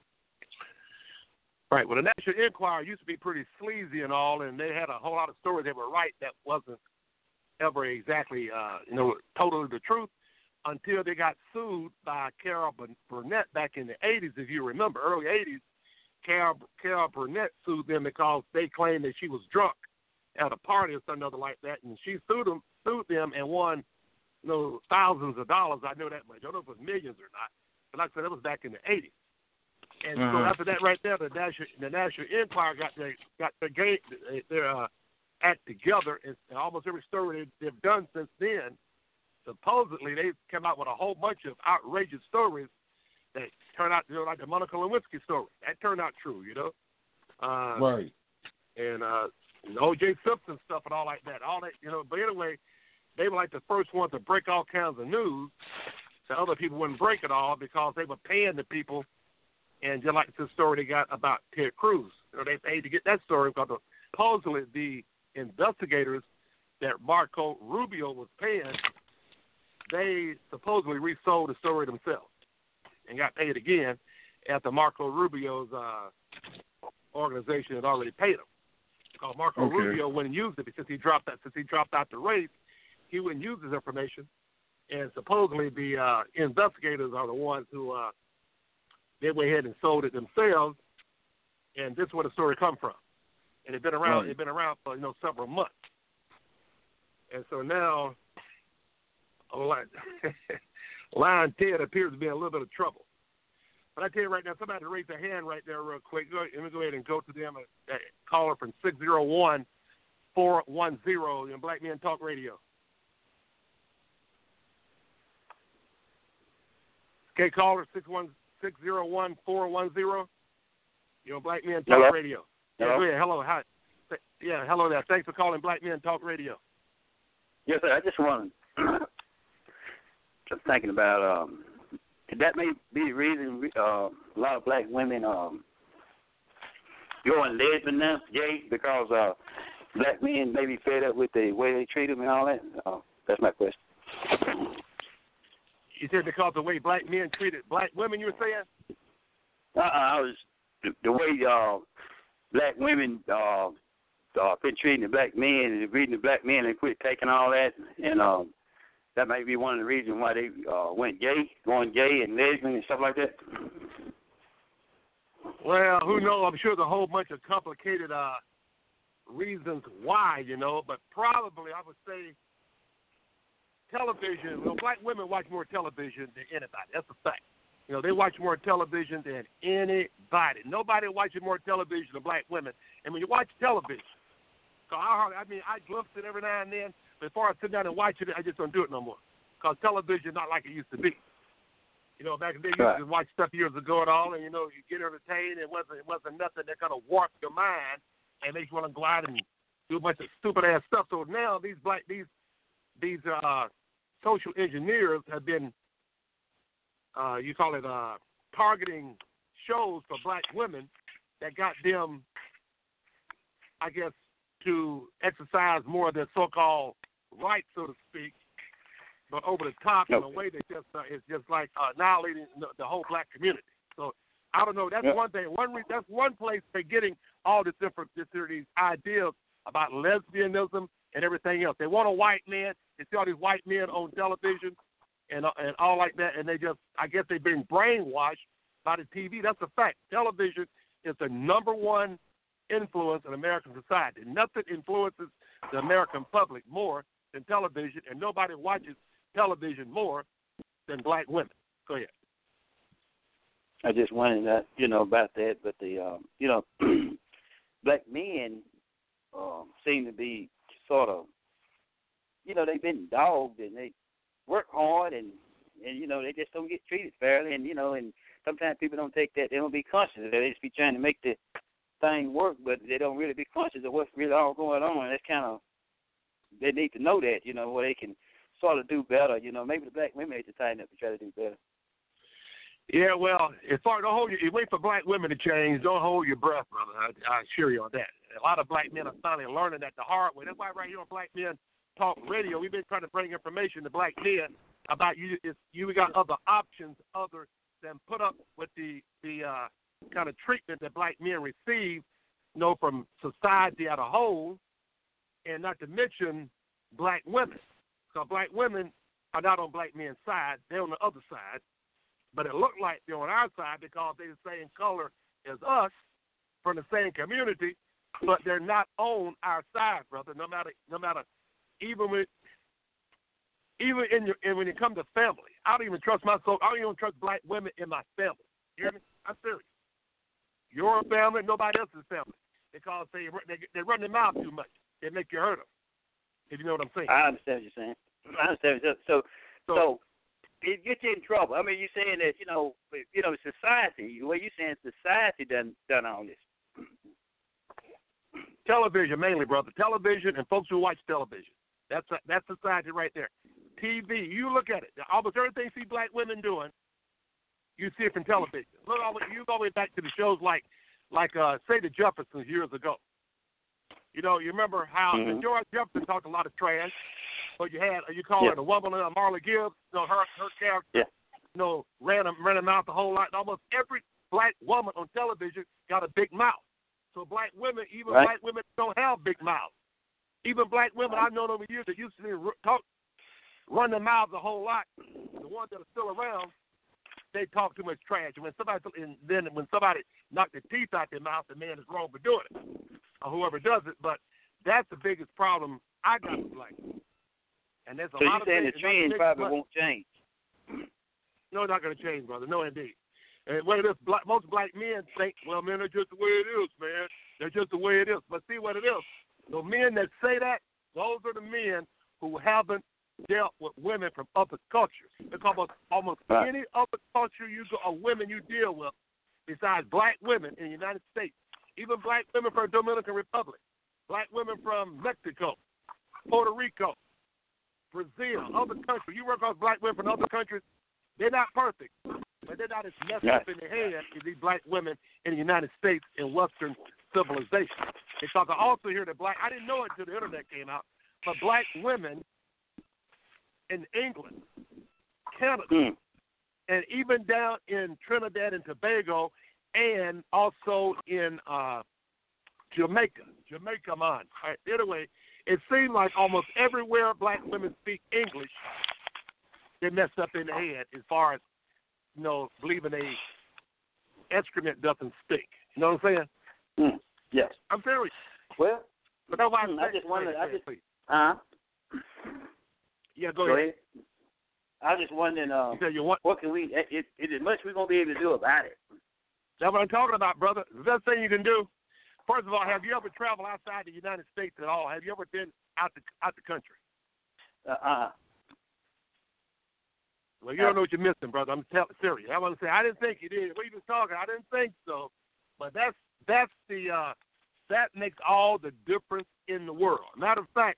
Right. Well, the National Enquirer used to be pretty sleazy and all, and they had a whole lot of stories they were right that wasn't ever exactly, totally the truth, until they got sued by Carol Burnett back in the 80s, if you remember, early 80s. Carol Burnett sued them because they claimed that she was drunk at a party or something other like that, and she sued them and won, thousands of dollars. I know that much. I don't know if it was millions or not, but like I said, that was back in the 80s. And so after that, right there, the National Enquirer got their act together, and almost every story they've done since then, supposedly they've come out with a whole bunch of outrageous stories that turned out like the Monica Lewinsky story. That turned out true, right. And O.J. Simpson stuff and all like that. All that, But anyway, they were like the first ones to break all kinds of news, so other people wouldn't break it all because they were paying the people And just like the story they got about Ted Cruz, they paid to get that story because supposedly the investigators that Marco Rubio was paying, they supposedly resold the story themselves and got paid again after Marco Rubio's organization had already paid them. Because Marco Rubio wouldn't use it because he dropped out the race. He wouldn't use his information, and supposedly the investigators are the ones who they went ahead and sold it themselves, and this is where the story come from. And it's been around. Right. It's been around for several months, and so now, Lion Ted appears to be in a little bit of trouble. But I tell you right now, somebody raise their hand right there real quick. Let me go ahead and go to them. Caller from 601-410 Black Men Talk Radio. Okay, caller 601-410. Black Men Talk Radio. Yeah, go ahead. Hello. Hi. Yeah, hello there. Thanks for calling Black Men Talk Radio. Yes, sir. I just want just thinking about that may be the reason a lot of black women going lesbian now, gay, because black men may be fed up with the way they treat them and all that. That's my question. You said because the way black men treated black women, you were saying? I was the way black women been treating the black men and reading the black men and quit taking all that, and that might be one of the reasons why they went gay, going gay and lesbian and stuff like that. Well, who knows? I'm sure there's a whole bunch of complicated reasons why, but probably I would say television. Black women watch more television than anybody. That's a fact. They watch more television than anybody. Nobody watches more television than black women. And when you watch television, I glimpse it every now and then. Before I sit down and watch it, I just don't do it no more. Because television is not like it used to be. Back in the day, you used to watch stuff years ago and all, and, you get entertained. It wasn't nothing that kind of warped your mind and makes you want to go out and do a bunch of stupid-ass stuff. So now these social engineers have been, you call it targeting shows for black women that got them, I guess, to exercise more of their so-called rights, so to speak, but over the top in a way that just it's just like annihilating the whole black community. So I don't know. That's one thing. That's one place they're getting all these these ideas about lesbianism and everything else. They want a white man. They see all these white men on television and all like that, and I guess they've been brainwashed by the TV. That's a fact. Television is the number one influence in American society. Nothing influences the American public more than television, and nobody watches television more than black women. Go ahead. I just wanted that, about that, but the, black men seem to be sort of, they've been dogged and they work hard and they just don't get treated fairly, and and sometimes people don't take that. They don't be conscious of that. They just be trying to make the thing work, but they don't really be conscious of what's really all going on. And that's kind of, they need to know that, where they can sort of do better. Maybe the black women need to tighten up and try to do better. Yeah, well, you wait for black women to change. Don't hold your breath, brother. I assure you on that. A lot of black men are finally learning that the hard way. That's why right here on Black Men Talk Radio, we've been trying to bring information to black men about you got other options other than put up with the kind of treatment that black men receive, from society as a whole, and not to mention black women. So black women are not on black men's side; they're on the other side. But it looked like they're on our side because they're the same color as us, from the same community, but they're not on our side, brother. No matter, even when it comes to family, I don't even trust myself. I don't even trust black women in my family. You hear me? I'm serious. Your family, nobody else's family, because they run their mouth too much. They make you hurt them. If you know what I'm saying. I understand what you're saying. I understand. So it gets you in trouble. I mean, you're saying that society. What you're saying, society done all this. Television mainly, brother. Television and folks who watch television. That's society right there. TV. You look at it. Almost everything you see black women doing, You see it from television. Look, you go way back to the shows like say the Jeffersons years ago. You know, you remember how George Jefferson talked a lot of trash. But you call it a woman, Marla Gibbs. You know, her character, you know, ran her mouth a whole lot. And almost every black woman on television got a big mouth. So black women, black women don't have big mouths. Even black women I've known over the years that used to run their mouths a whole lot. The ones that are still around, they talk too much trash. And when somebody knocks their teeth out their mouth, the man is wrong for doing it, or whoever does it. But that's the biggest problem I got with black women. And there's a lot of things. So you're saying the trend probably won't change? No, it's not going to change, brother. No, indeed. And what it is, most black men think, well, man, they're just the way it is, man. They're just the way it is. But see what it is. The men that say that, those are the men who haven't dealt with women from other cultures. Because almost any other culture or women you deal with, besides black women in the United States, even black women from the Dominican Republic, black women from Mexico, Puerto Rico, Brazil, other countries. You work with black women from other countries, they're not perfect, but they're not as messed up in the head as these black women in the United States in Western civilization. Because I also hear that I didn't know it until the internet came out, but black women in England, Canada, and even down in Trinidad and Tobago, and also in Jamaica, man. Anyway, it seems like almost everywhere black women speak English, they mess up in the head as far as, you know, believing excrement doesn't stink. You know what I'm saying? Yes. I'm serious. Well, but that's why I just wondered. Yeah, go ahead. I was just wondering, what can we? Is there much we're gonna be able to do about it? That's what I'm talking about, brother. The best thing you can do. First of all, have you ever traveled outside the United States at all? Have you ever been out the country? Well, you don't know what you're missing, brother. I'm serious. I want to say I didn't think you did. We was talking. I didn't think so. But that makes all the difference in the world. Matter of fact,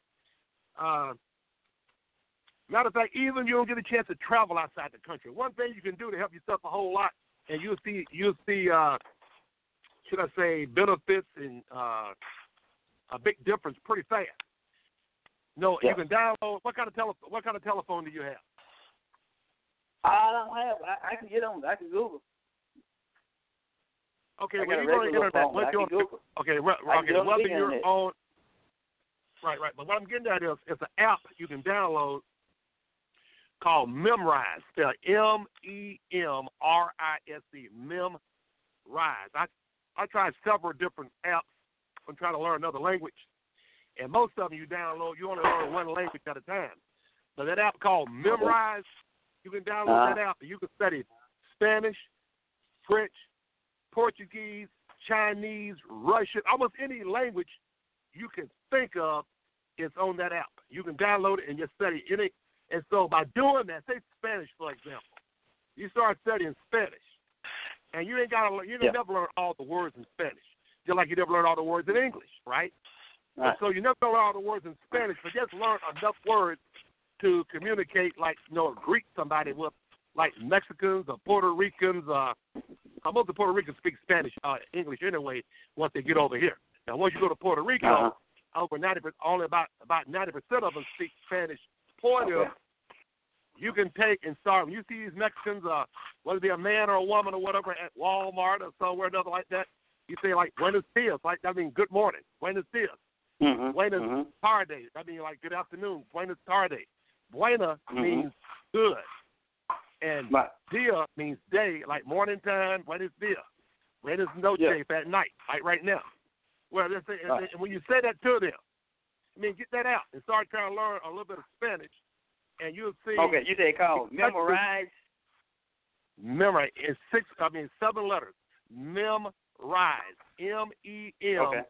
even you don't get a chance to travel outside the country. One thing you can do to help yourself a whole lot, and you'll see, should I say, benefits and a big difference pretty fast. You can download. What kind of telephone do you have? I don't have. I can get on. I can Google. Okay, when you go to the internet, whether you're on. Right. But what I'm getting at is it's an app you can download called Memrise. Spelled MEMRISE. Memrise. I tried several different apps when trying to learn another language, and most of them you download, you only learn one language at a time. So that app called Memrise, you can download that app and you can study Spanish, French, Portuguese, Chinese, Russian, almost any language you can think of is on that app. You can download it and just study any. And so by doing that, say Spanish, for example, you start studying Spanish, and you never learn all the words in Spanish, just like you never learn all the words in English, right? So you never learn all the words in Spanish, but just learn enough words to communicate, like, greet somebody with, like Mexicans or Puerto Ricans. Most of the Puerto Ricans speak Spanish, English anyway, once they get over here. Now, once you go to Puerto Rico, only about 90% of them speak Spanish. Point is, you can take and start. When you see these Mexicans, whether it be a man or a woman or whatever, at Walmart or somewhere another like that, you say like Buenos dias, good morning. Buenos dias. Buenos tardes. Good afternoon. Buenos tardes. Buena means good. And dia means day, like morning time. Buenos dias. Buenos noches at night, like right now. Well, and when you say that to them, get that out and start trying to learn a little bit of Spanish, and you'll see. Okay, you say called Memrise. Memrise. It's 7 letters. Memrise. MEMRISE.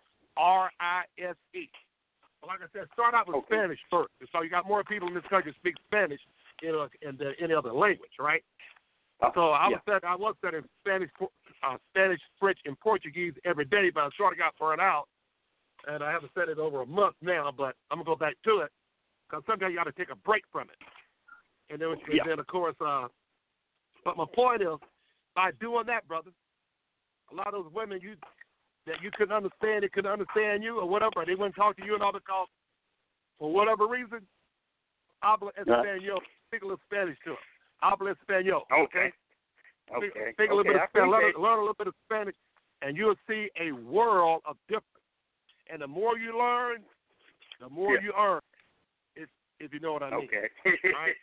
Like I said, start out with Spanish first. So you got more people in this country speak Spanish than any other language, right? So I was studying Spanish, French, and Portuguese every day, but I sort of got burned out. And I haven't said it over a month now, but I'm going to go back to it because sometimes you got to take a break from it. And then, of course, but my point is, by doing that, brother. A lot of those women that you couldn't understand, they couldn't understand you or whatever. They wouldn't talk to you and all because, for whatever reason, habla español. Speak a little Spanish to them. Habla español. Okay. Speak a little bit of Spanish. Learn a little bit of Spanish, and you'll see a world of difference. And the more you learn, the more you earn. If you know what I mean. Okay. Right?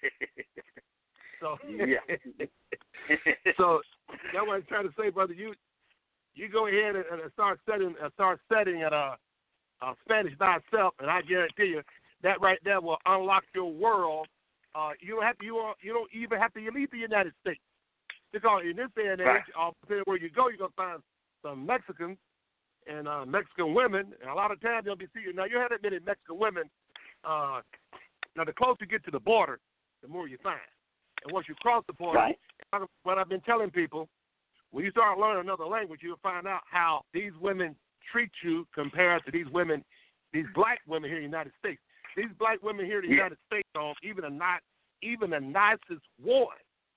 So, yeah. So that's what I'm trying to say, brother. You go ahead and start studying at Spanish by itself, and I guarantee you that right there will unlock your world. You don't even have to leave the United States, because in this day and age, where you go, you're gonna find some Mexicans and Mexican women, and a lot of times they'll be seeing. Now you haven't many Mexican women. Now the closer you get to the border, the more you find. And once you cross the border, what I've been telling people, when you start learning another language, you'll find out how these women treat you compared to these black women here in the United States. These black women here in the United States, even the nicest one,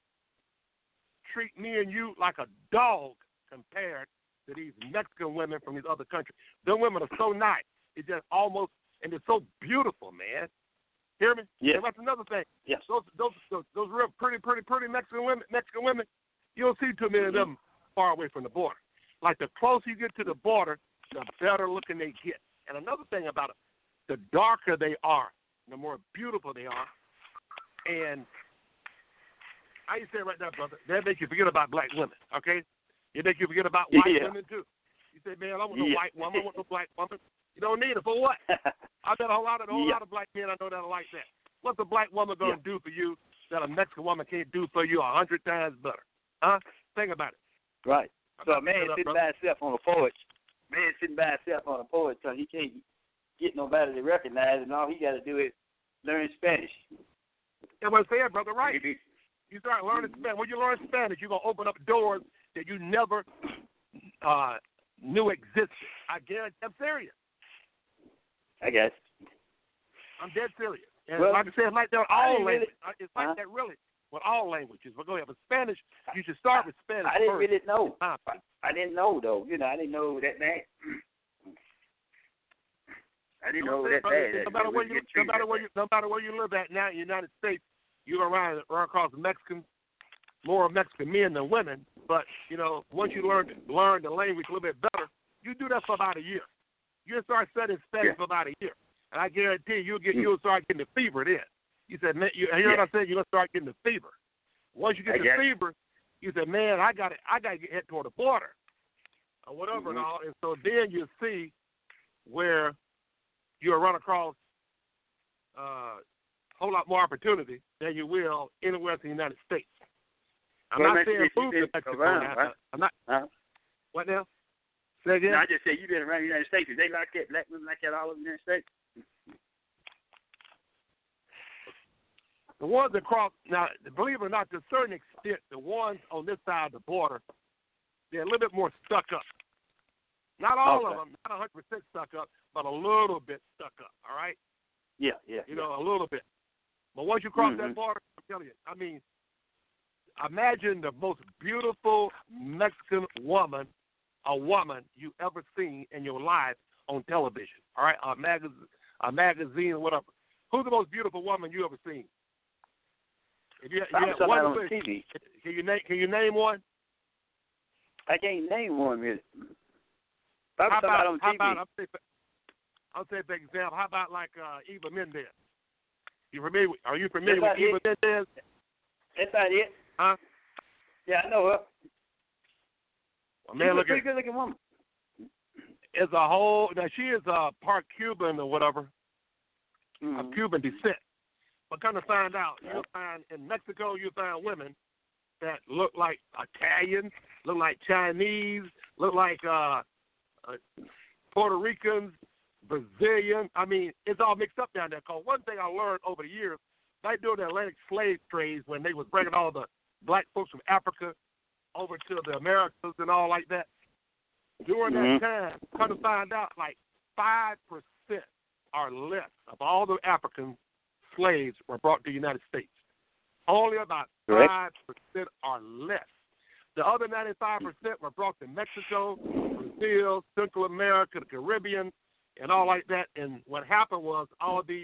treat me and you like a dog compared to these Mexican women from these other countries. Them women are so nice. It's just almost, and they're so beautiful, man. Hear me? Yeah. And that's another thing. Yes. Those real pretty Mexican women, you don't see too many of them far away from the border. Like the closer you get to the border, the better looking they get. And another thing about them, the darker they are, the more beautiful they are. And I used to say right now, brother, that makes you forget about black women, okay? It makes you forget about white women, too. You say, man, I want no white woman, I want no black woman. You don't need it for what? I bet a whole lot of black men I know that are like that. What's a black woman going to do for you that a Mexican woman can't do for you 100 times better? Huh? Think about it. Right. So a man sitting by himself on a porch, so he can't get nobody to recognize, and all he got to do is learn Spanish. That's what I'm saying, brother, right? You start learning Spanish. When you learn Spanish, you're going to open up doors that you never knew existed. I guarantee. I'm serious. I guess. I'm dead serious. And like I said, it's like that with all languages. It's like that really with all languages. But go ahead. But Spanish, you should start with Spanish I didn't first. really know. I didn't know, though. You know, I didn't know that bad. I didn't know that bad. No matter where you live at now in the United States, you're going to run across Mexicans, more Mexican men than women. But, you know, once you learn the language a little bit better, you do that for about a year. You'll start studying Spanish for about a year. And I guarantee you'll start getting the fever then. You said, man, you hear what I said? You're going to start getting the fever. Once you get the fever, you said, man, I got to head toward the border or whatever and all. And so then you see where you'll run across a whole lot more opportunity than you will anywhere else in the United States. I'm not saying food in Mexico. I'm not. What now? Say again? No, I just said you've been around the United States. Is they like that? Black women like that all over the United States? The ones across, now, believe it or not, to a certain extent, the ones on this side of the border, they're a little bit more stuck up. Not all of them, not 100% stuck up, but a little bit stuck up, all right? Yeah. You know, a little bit. But once you cross that border, I'm telling you, I mean, imagine the most beautiful Mexican woman you ever seen in your life on television, all right? A magazine or whatever. Who's the most beautiful woman you ever seen? If you have one on TV. Can you name one? I can't name one really. How about on TV? I'll say for example, how about like Eva Mendes? Are you familiar with Eva Mendes? That's not it. Huh? Yeah, I know her. Well, man, she's a pretty good looking woman. It's a whole. Now she is part Cuban or whatever, of Cuban descent. But come to find out, you'll find in Mexico, you'll find women that look like Italians, look like Chinese, look like Puerto Ricans, Brazilian. I mean, it's all mixed up down there. Because one thing I learned over the years, like during the Atlantic slave trades when they was bringing all the black folks from Africa over to the Americas and all like that, during that time, come to find out, like 5% or less of all the African slaves were brought to the United States. Only about 5% or less. The other 95% were brought to Mexico, Brazil, Central America, the Caribbean, and all like that. And what happened was all the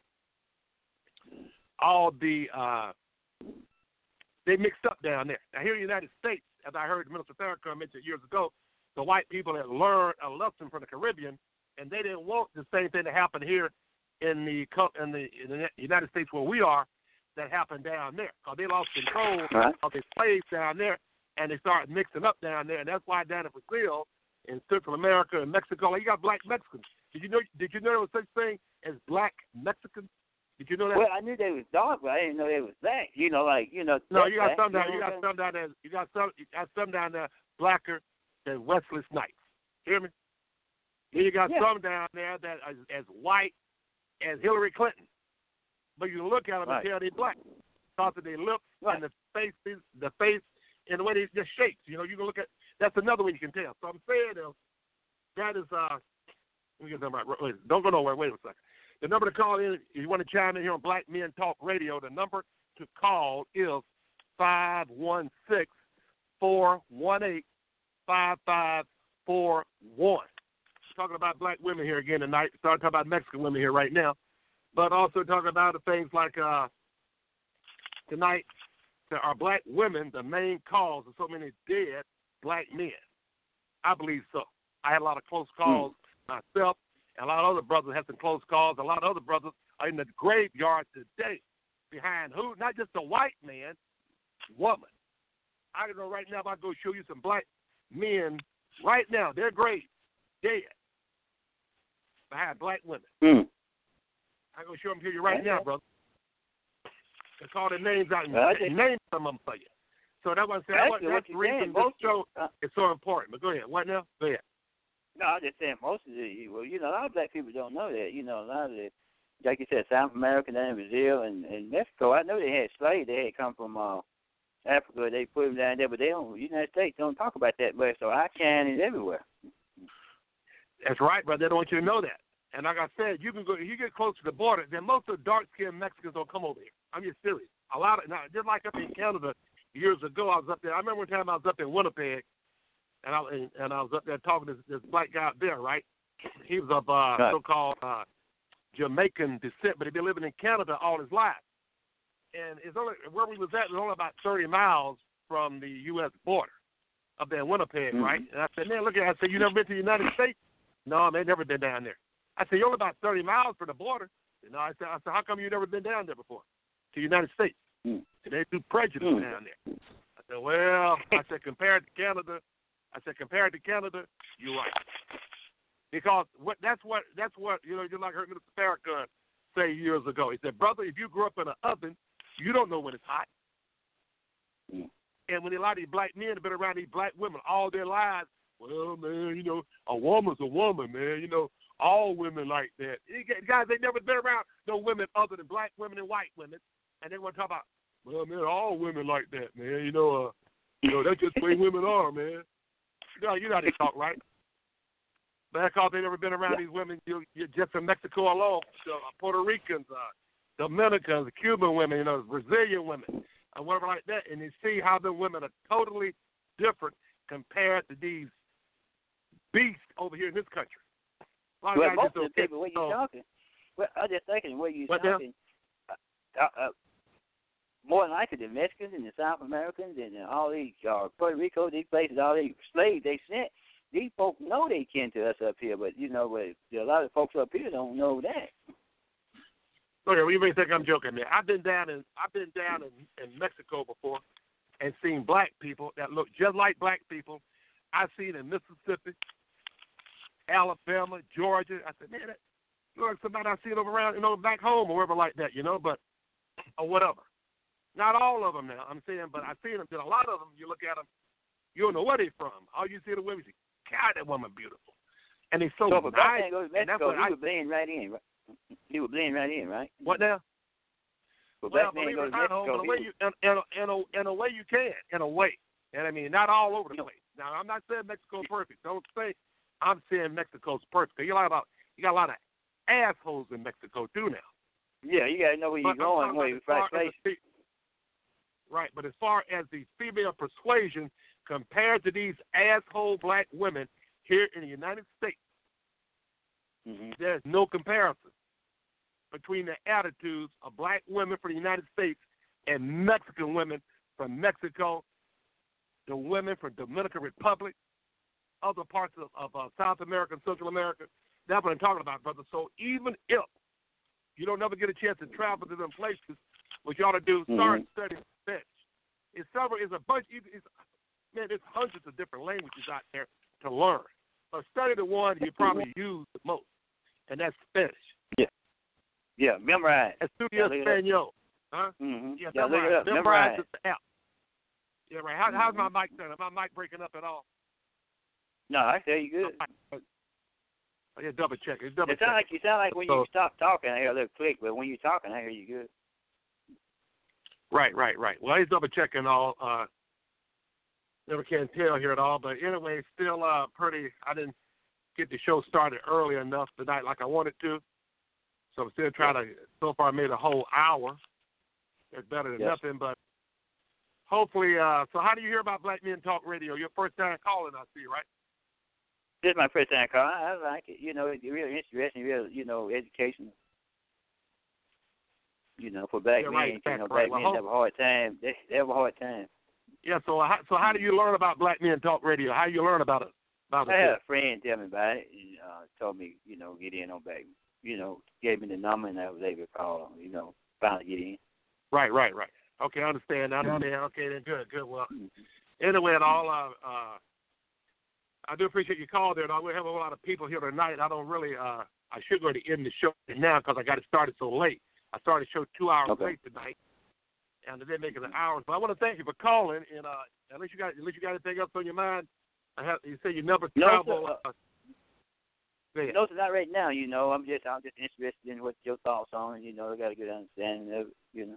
they mixed up down there. Now here in the United States, as I heard Minister Farrakhan mention years ago, the white people had learned a lesson from the Caribbean, and they didn't want the same thing to happen here in the United States where we are that happened down there. Because they lost control of their slaves down there, and they started mixing up down there. And that's why down in Brazil, in Central America, and Mexico, you got black Mexicans. Did you know there was such thing as black Mexicans? Did you know that? Well, I knew they was dark, but I didn't know they was black. No, you got some down. You got some down there blacker than Wesley Snipes. Hear me? Then you got some down there that are as white as Hillary Clinton, but you look at them and tell they're black because of their lips and the face and the way they just shapes. You can look at. That's another way you can tell. So I'm saying that is let me get that right. Wait, don't go nowhere. Wait a second. The number to call in, if you want to chime in here on Black Men Talk Radio, the number to call is 516-418-5541. We're talking about black women here again tonight. Starting talking about Mexican women here right now. But also talking about the things like tonight, there are black women the main cause of so many dead black men. I believe so. I had a lot of close calls myself. A lot of other brothers have some close calls. A lot of other brothers are in the graveyard today behind who? Not just a white man, woman. I can know right now if I go show you some black men right now, their graves, dead, behind black women. I'm going to show them to you right now, brother. Let's call their names out and name some of them for you. So that's what I'm saying. That's the reason this show is so important. But go ahead. What now? Go ahead. No, I'm just saying most of it, a lot of black people don't know that. A lot of the, like you said, South America, down in Brazil and Mexico, I know they had slaves. They had come from Africa. They put them down there, but United States don't talk about that much, so I can is everywhere. That's right, but they don't want you to know that. And like I said, you get close to the border, then most of the dark-skinned Mexicans don't come over here. I'm just serious. A lot of, now, just like up in Canada years ago, I was up there. I remember one time I was up in Winnipeg, and I was up there talking to this black guy up there, right? He was of so-called Jamaican descent, but he'd been living in Canada all his life. And it's only where we was at was only about 30 miles from the U.S. border up there in Winnipeg, right? And I said, man, look at it. I said, you never been to the United States? No, they've never been down there. I said, you're only about 30 miles from the border. I said, how come you've never been down there before? To the United States. And they do prejudice down there. I said, well, compared to Canada, you're right. Because that's what just like I heard Minister Farrakhan say years ago. He said, brother, if you grew up in an oven, you don't know when it's hot. And when a lot of these black men have been around these black women all their lives, well, man, a woman's a woman, man. All women like that. Guys, they never been around no women other than black women and white women. And they want to talk about, well, man, all women like that, man. That's just the way women are, man. You know how they talk, right? But that's because they never been around these women. You're just in Mexico alone. Puerto Ricans, Dominicans, Cuban women, Brazilian women, or whatever like that. And you see how the women are totally different compared to these beasts over here in this country. Well, most of the people, when you're talking, I'm just thinking, when you're talking, more than likely the Mexicans and the South Americans and all these Puerto Rico, these places, all these slaves they sent, these folks know they kin to us up here, but a lot of folks up here don't know that. Okay, well, you may think I'm joking, man. I've been down in Mexico before and seen black people that look just like black people I've seen in Mississippi, Alabama, Georgia. I said, man, that looks like somebody I've seen over around, back home or wherever like that, but or whatever. Not all of them now, I'm saying, but I've seen them. A lot of them, you look at them, you don't know where they're from. All you see the women, you say, God, that woman beautiful. And they're so nice. Go to Mexico, he would blend right in, right? He would blend right in, right? What now? Well, believe it or not, in a way you can, in a way. And I mean, not all over the place. Now, I'm not saying Mexico's perfect. Don't say I'm saying Mexico's perfect. You got a lot of assholes in Mexico too now. Yeah, you got to know where you're going. Right, but as far as the female persuasion compared to these asshole black women here in the United States, there's no comparison between the attitudes of black women from the United States and Mexican women from Mexico, the women from Dominican Republic, other parts of South America and Central America. That's what I'm talking about, brother. So even if you don't never get a chance to travel to them places, what you ought to do, start studying Spanish. There's hundreds of different languages out there to learn. But study the one you probably use the most, and that's Spanish. Yeah, memorize. Estudia Español. Huh? Yeah, memorize the app. Yeah, right. How's my mic sounding? Is my mic breaking up at all? No, I hear you good. Yeah, double check. You sound like when you stop talking, I hear a little click, but when you're talking, I hear you good. Right. Well, he's double checking all. Never can tell here at all, but anyway, still pretty. I didn't get the show started early enough tonight like I wanted to, so I'm still trying to. So far, I made a whole hour. It's better than nothing, but hopefully. So, how do you hear about Black Men Talk Radio? Your first time calling, I see, right? This is my first time calling. I like it. You know, it's really interesting, real, educational. For black men, black men have a hard time. They have a hard time. Yeah. So how do you learn about Black Men Talk Radio? How do you learn about it? I had a friend tell me about it and told me, get in on back. Gave me the number and I was able to call. Finally get in. Right. Okay, I understand. Okay, then good. Well, anyway, at all, I do appreciate your call there. We have a lot of people here tonight. I don't really. I should go to end the show now because I got it started so late. I started the show 2 hours late tonight, and they're making an hour. But I want to thank you for calling. And at least you got anything else on your mind. You say you never travel. No, not right now. I'm just interested in what your thoughts on. I got a good understanding of it.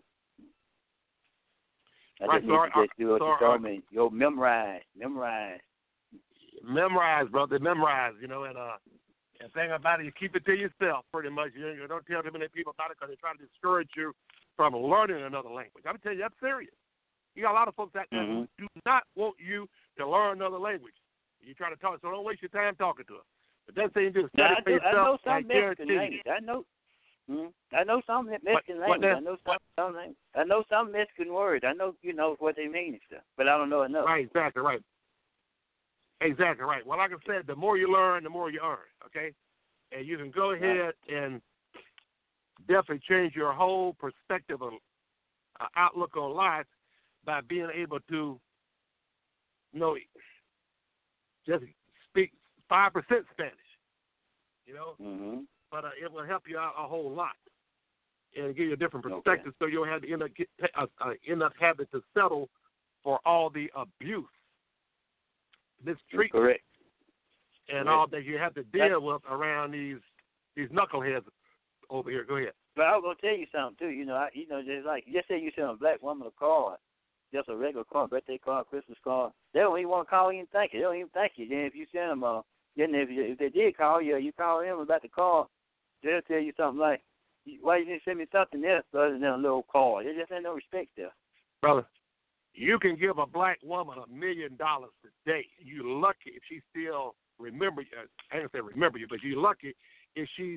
I just need to do what you told me. Yo, memorize. Memorize, brother. Memorize. And the thing about it, you keep it to yourself pretty much. You don't tell too many people about it because they try to discourage you from learning another language. I'm telling you, that's serious. You got a lot of folks out there who do not want you to learn another language. You try to talk, so don't waste your time talking to them. But that's thing you do. Study for yourself. I know some Mexican language. I know some Mexican language. I know some Mexican words. I know what they mean and stuff, but I don't know enough. Right, exactly right. Well, like I said, the more you learn, the more you earn, okay? And you can go ahead and definitely change your whole perspective of outlook on life by being able to, just speak 5% Spanish, But it will help you out a whole lot and give you a different perspective so you don't have to end up having to settle for all the abuse, mistreatment, and all that you have to deal with around these knuckleheads over here. Go ahead. But I was gonna tell you something too. Just like just say you send a black woman a card, just a regular card, birthday card, Christmas card. They don't even want to call you and thank you. They don't even thank you. Then if you send them then if they did call you, you call them about the card, they'll tell you something like, "Why you didn't send me something else other than a little card?" There just ain't no respect there, brother. You can give a black woman $1 million today. You're lucky if she still remember you. I ain't gonna say remember you, but you're lucky if she's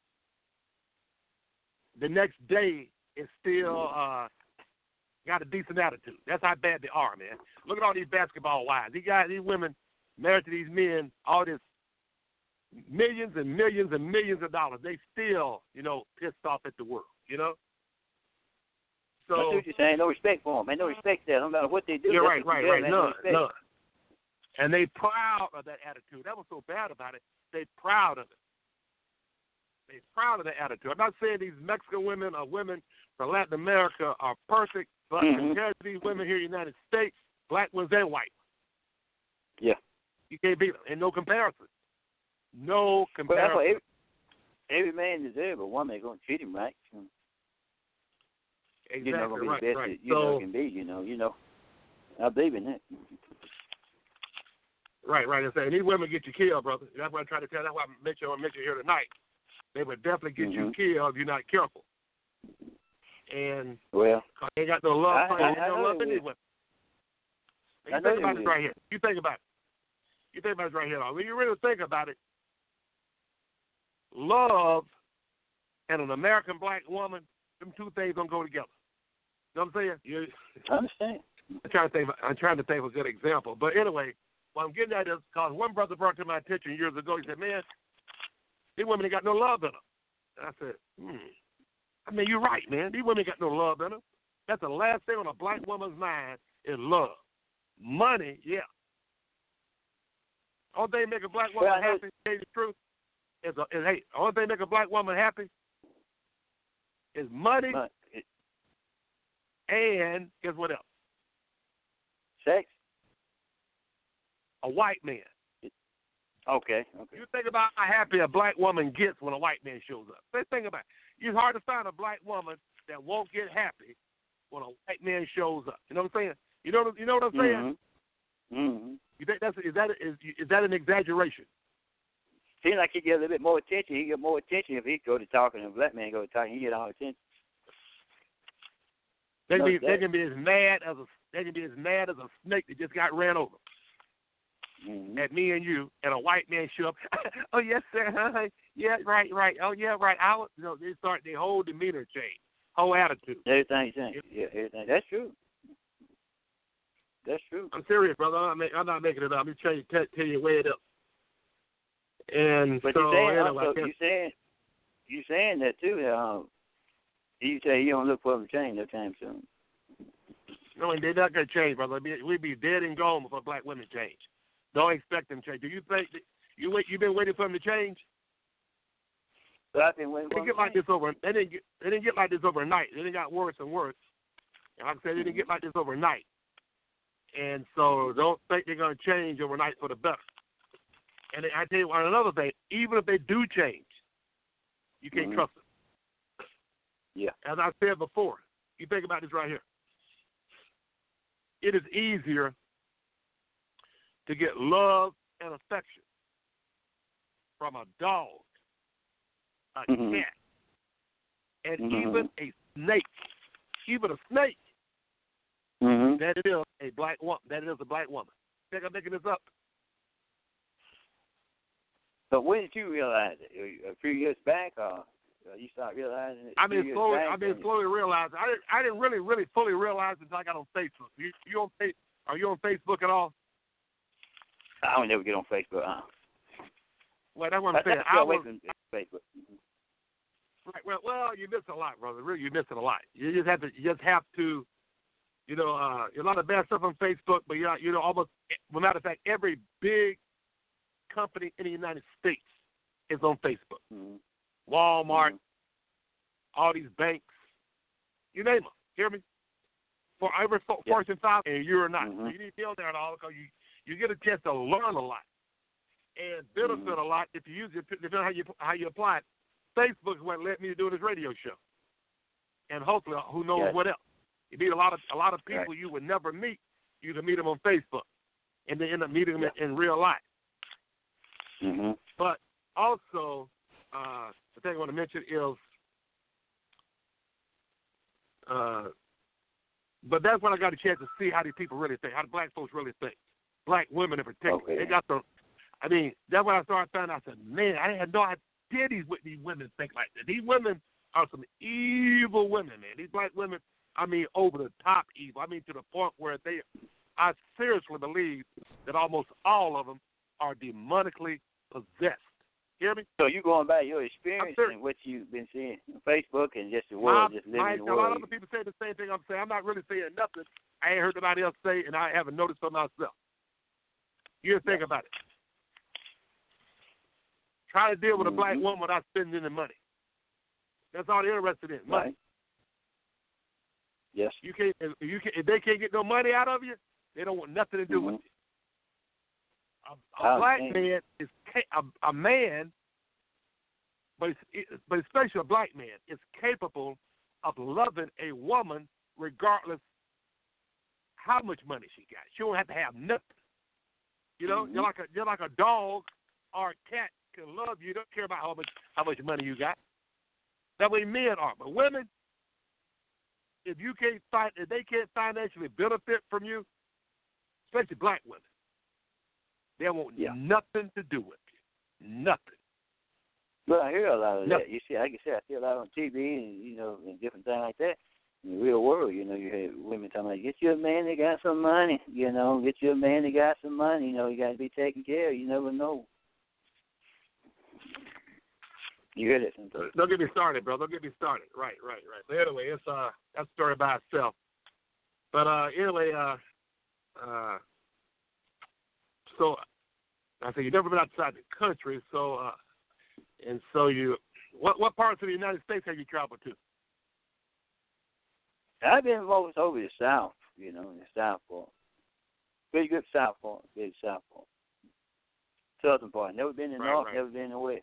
the next day is still got a decent attitude. That's how bad they are, man. Look at all these basketball wives. These women married to these men, all this millions and millions and millions of dollars. They still, pissed off at the world, So, I see what you're saying. No respect for them. Ain't no respect there. No matter what they do. You're right. None. And they proud of that attitude. That was so bad about it. They proud of it. They proud of that attitude. I'm not saying these Mexican women or women from Latin America are perfect, but compared to these women here in the United States, black ones and white. Yeah. You can't beat them. And no comparison. No comparison. Well, every man deserves a woman that's going to treat him right. Exactly right. You can be, I believe in that. Right. And these women get you killed, brother. That's what I try to tell you. That's why I mention here tonight. They would definitely get you killed if you're not careful. And well, they ain't got no love. I no love anyway. You think about this right here. You think about it right here. When you really think about it, love and an American black woman, them two things don't go together. You know what I'm saying? I understand. I'm trying to think of a good example. But anyway, what I'm getting at is because one brother brought to my attention years ago, he said, man, these women ain't got no love in them. And I said, I mean, you're right, man. These women got no love in them. That's the last thing on a black woman's mind is love. Money, yeah. Only thing make a black woman happy, to tell you the truth, is only thing make a black woman happy is money, and guess what else? Sex. A white man. Okay. You think about how happy a black woman gets when a white man shows up. Think about it. It's hard to find a black woman that won't get happy when a white man shows up. You know what I'm saying? You know what I'm saying? Mm-hmm. You think is that an exaggeration? Seems like he get a little bit more attention. He get more attention if he go to talking. If a black man go to talking, he get all attention. They can be as mad as a snake that just got ran over. Mm-hmm. At me and you, and a white man show up. Oh yes, sir. Yeah, right. Oh yeah, right. They start their whole demeanor change, whole attitude. Everything change. Yeah, everything. That's true. That's true. I'm serious, brother. I'm not making it up. I'm trying to tell you where it up. And but so you saying that too. You say you don't look for them to change no time soon. No, and they're not going to change, brother. We'd be dead and gone before black women change. Don't expect them to change. Do you think you've been waiting for them to change? But I've been waiting. They didn't get like this overnight. They didn't got worse and worse. And like I said, they didn't get like this overnight. And so don't think they're going to change overnight for the better. And I tell you another thing, even if they do change, you can't trust them. Yeah. As I said before, you think about this right here. It is easier to get love and affection from a dog, a cat, and even a snake. That it is a black woman. That it is a black woman. Think I'm making this up? But when did you realize it? A few years back, or you start realizing it? I've been slowly realizing. I didn't really fully realize it until I got on Facebook. Are you on Facebook at all? I don't never get on Facebook. Well, that's what I'm saying. I was on Facebook. Right. Well, you miss a lot, brother. Really, you're missing a lot. You just have to. You know, a lot of bad stuff on Facebook, but almost. As a matter of fact, every big company in the United States is on Facebook. Walmart, all these banks, you name them. Hear me? For every Fortune 5, and you're not. So you need to be on there at all because you get a chance to learn a lot and benefit a lot if you use it. Depending on how you apply it. Facebook is what led me to do this radio show, and hopefully, who knows what else. You meet a lot of people you would never meet. You can meet them on Facebook, and then end up meeting them in real life. But also, the thing I want to mention is, but that's when I got a chance to see how these people really think, how the black folks really think, black women in particular. Okay. They got the, I mean, that's when I started finding out. I said, man, I had no idea these women think like that. These women are some evil women, man. These black women, I mean, over the top evil. I mean, to the point where I seriously believe that almost all of them are demonically possessed. Hear me? So you going by your experience and what you've been seeing on Facebook and just the world, just living in the world. A lot of other people say the same thing I'm saying. I'm not really saying nothing I ain't heard anybody else say, and I haven't noticed for myself. You just think about it. Try to deal with a black woman without spending any money. That's all they're interested in, money. Right. Yes. If they can't get no money out of you, they don't want nothing to do with you. A black man is a man, but especially a black man is capable of loving a woman regardless how much money she got. She don't have to have nothing. You know, you're like a dog or a cat can love you. Don't care about how much money you got. That way men are, but women, if they can't financially benefit from you, especially black women, they want nothing to do with you. Nothing. Well, I hear a lot of that. You see, like I said, I see a lot on TV and, and different things like that. In the real world, you hear women talking about, get you a man that got some money, get you a man that got some money, you got to be taken care of. You never know. You hear that sometimes. Don't get me started, bro. Don't get me started. Right. But anyway, it's that's a story by itself. But anyway, so I said you've never been outside the country, so what parts of the United States have you traveled to? I've been over the South, the South part. Pretty good South part, Southern part. Never been in the North, never been in the West.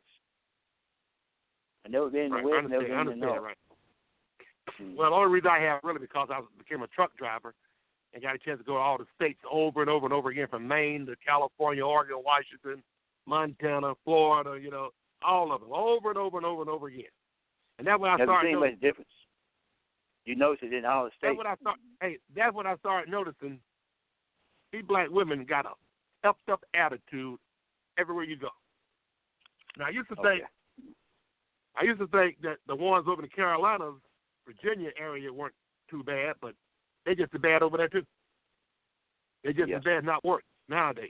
I've never been in the West, never been in the North. Right. Well, the only reason I have really because I became a truck driver and got a chance to go to all the states over and over and over again, from Maine to California, Oregon, Washington, Montana, Florida, all of them, over and over and over and over again. And that's when I started noticing. Much difference. You notice it in all the states. That's when I started noticing these black women got a effed up attitude everywhere you go. Now I used to think that the ones over in the Carolinas, Virginia area weren't too bad, but they just as bad over there too. They just as bad, not worse nowadays.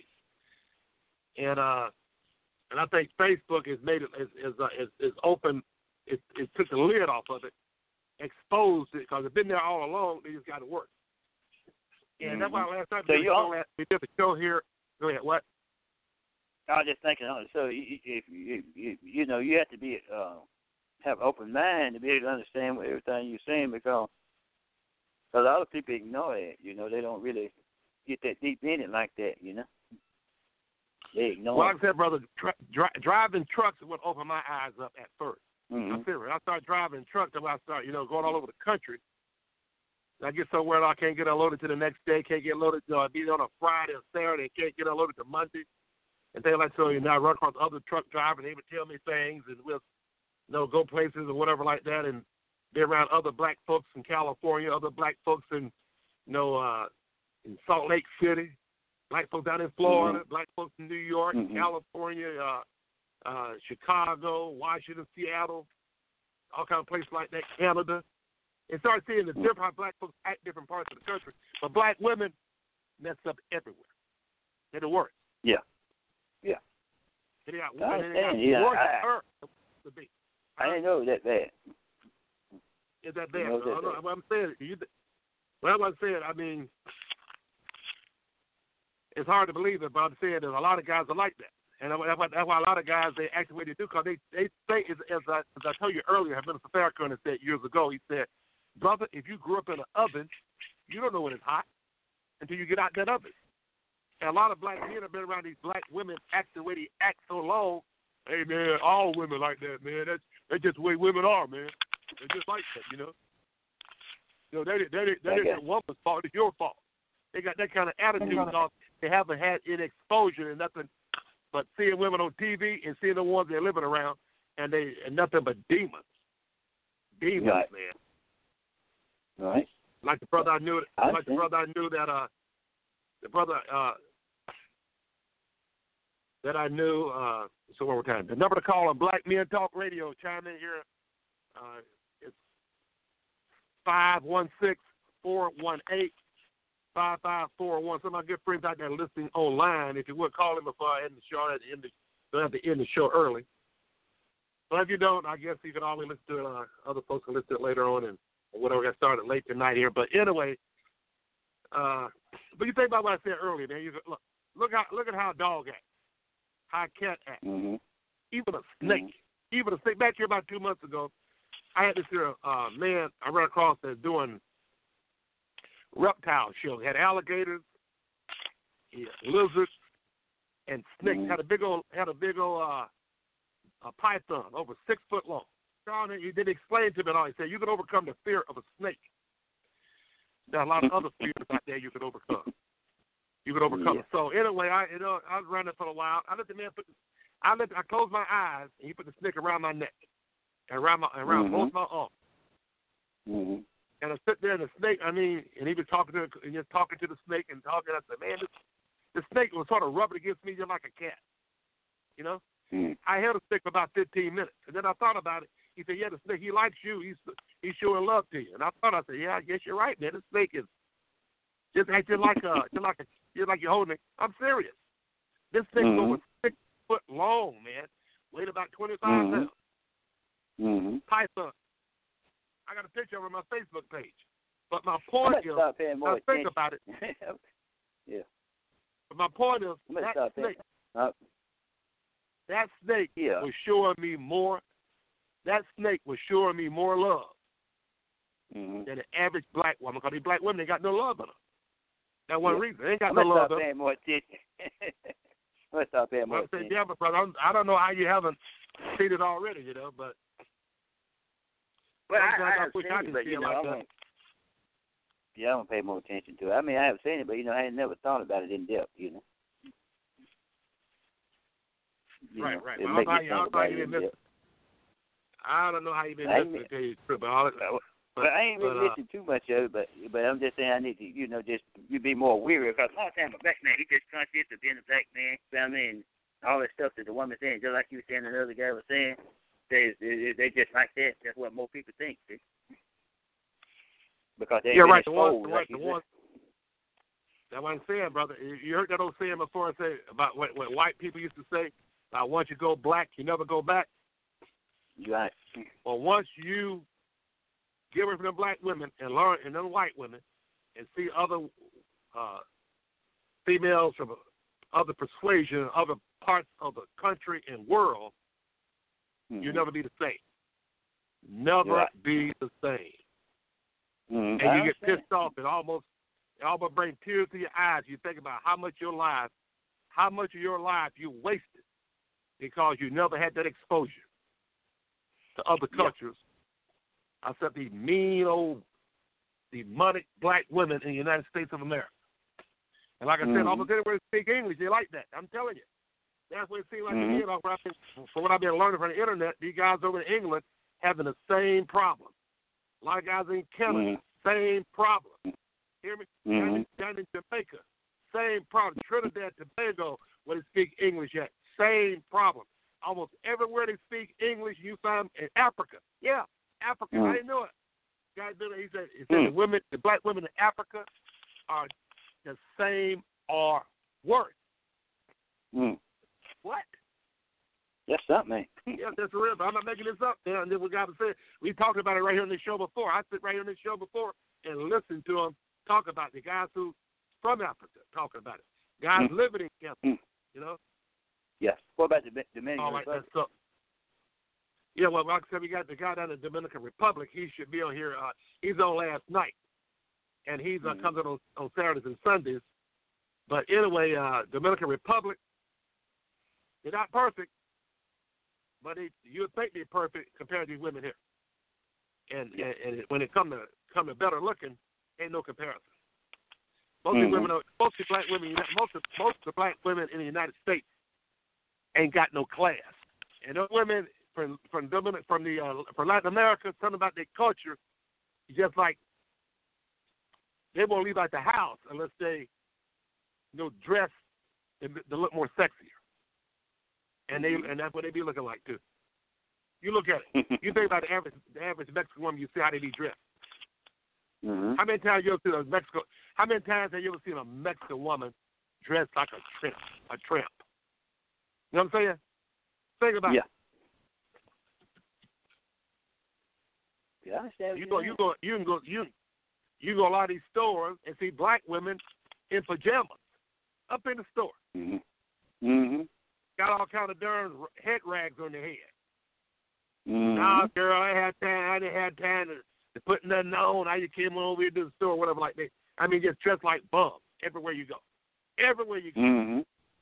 And I think Facebook has made it is open. It took the lid off of it, exposed it, because it's been there all along. They just got to work. And that's why last time we did the show here. Go ahead. What? I was just thinking. So if you have to be have an open mind to be able to understand everything you're saying, because a lot of people ignore it. They don't really get that deep in it like that. They ignore. Well, like I said, brother, driving trucks is what opened my eyes up at first. Mm-hmm. I'm serious. I started driving trucks until I started, going all over the country. And I get somewhere I can't get unloaded to the next day, can't get loaded, be on a Friday or Saturday, can't get unloaded to Monday. And things like so, I run across other truck drivers, they would tell me things, and we'll, go places or whatever like that, and be around other black folks in California, other black folks in, in Salt Lake City, black folks down in Florida, black folks in New York, California, Chicago, Washington, Seattle, all kind of places like that, Canada, and start seeing the different how black folks act different parts of the country. But black women mess up everywhere. They're the worst. Yeah. They got worse to be. I didn't know that bad. Is that bad? What I'm saying, I mean, it's hard to believe it, but I'm saying that a lot of guys are like that. And that's why a lot of guys, they act the way they do, because they think, as I told you earlier, Minister Farrakhan said years ago, he said, brother, if you grew up in an oven, you don't know when it's hot until you get out that oven. And a lot of black men have been around these black women acting the way they act so long. Hey, man, all women like that, man. That's just the way women are, man. They're just like that, That isn't a woman's fault. It's your fault. They got that kind of attitude because they haven't had any exposure and nothing but seeing women on TV and seeing the ones they're living around, and nothing but demons. Demons, right. Man. Right. Like the brother I knew. So one more time. The number to call on Black Men Talk Radio, chime in here. It's 516-418-5541. Some of my good friends out there listening online, if you would call them before I end the show, don't have to end the show early. But if you don't, I guess you can always listen to it. Other folks can listen to it later on, and whatever got started late tonight here. But anyway, but you think about what I said earlier, man. Look at how a dog acts, how a cat acts, even a snake. Even a snake. Back here about 2 months ago, I had this here man I ran across that's doing reptile show. He had alligators, lizards, and snakes. Had a big old python over 6 foot long. He didn't explain to me at all. He said you can overcome the fear of a snake. There are a lot of other fears out there you can overcome. Yeah. So anyway, I was running for a while. I let the man I closed my eyes and he put the snake around my neck and around both my arms. And I sit there, and the snake, and he was talking to the snake and talking. I said, man, the snake was sort of rubbing against me just like a cat, you know. I held a snake for about 15 minutes, and then I thought about it. He said, yeah, the snake, he likes you. He's showing love to you. And I said, yeah, I guess you're right, man. The snake is just acting like you're holding it. I'm serious. This snake's over 6 foot long, man. Weighed about 25 pounds. Python. I got a picture of it on my Facebook page. But my point is, I think about it. Yeah. But my point is, that snake was showing me more. That snake was showing me more love than the average black woman. Because these black women ain't got no love in them. That's one reason. They ain't got no love in them. More attention. Let's stop paying more attention. Yeah, but brother, I don't know how you haven't seen it already, you know, but. Well, I have seen it, but, you know, I don't pay more attention to it. I mean, I have seen it, but, you know, I had never thought about it in depth, you know. Right. I don't know how you been listening to you, but I ain't really listening too much of it, but I'm just saying I need to, you know, just you be more weary, because a lot of times a black man, he just conscious of being a black man, I mean, all that stuff that the woman's saying, just like you were saying and the other guy was saying, they just like that. That's what more people think, see? Because they right. The one. That's what I'm saying, brother. You heard that old saying before, say about what white people used to say about once you go black, you never go back. Right. Well, once you get away from the black women and learn, and then white women, and see other females from other persuasion, other parts of the country and world, you'll never be the same. Never be the same. And you get pissed off. It almost brings tears to your eyes. You think about how much of your life you wasted because you never had that exposure to other cultures. Except these mean old demonic black women in the United States of America. And like I said, almost anywhere they speak English, they like that. I'm telling you. That's what it seems like to me. From what I've been learning from the internet, these guys over in England having the same problem. A lot of guys in Canada, same problem. Hear me? Down in Jamaica, same problem. Trinidad, Tobago, where they speak English at, same problem. Almost everywhere they speak English, you find in Africa. Yeah, Africa. I didn't know it. Guy did it. He said the black women in Africa are the same or worse. What? That's something. Yeah, that's real. I'm not making this up. And then we got to say, we talked about it right here on this show before. I sit right here on this show before and listen to them talk about the guys who from Africa talking about it. Guys living in Canada, you know. Yes. What about the Dominican Republic? Yeah, well, like I said, we got the guy down in the Dominican Republic. He should be on here. He's on last night, and he's comes on Saturdays and Sundays. But anyway, Dominican Republic, they're not perfect, but you would think they're perfect compared to these women here. And when it come to better looking, ain't no comparison. Most of the black women in the United States ain't got no class, and those women from Latin America, something about their culture, just like they won't leave out the house unless they, dress and look more sexier, and that's what they be looking like too. You look at it. You think about the average Mexican woman. You see how they be dressed. How many times you ever seen a Mexican? How many times have you ever seen a Mexican woman dressed like a tramp? You know what I'm saying? Think about it. Yeah, I understand. You go a lot of these stores and see black women in pajamas up in the store. Got all kind of darn head rags on their head. Nah, girl, I didn't have time to put nothing on. I just came over here to the store, whatever like that. I mean, just dressed like bums everywhere you go. Everywhere you go.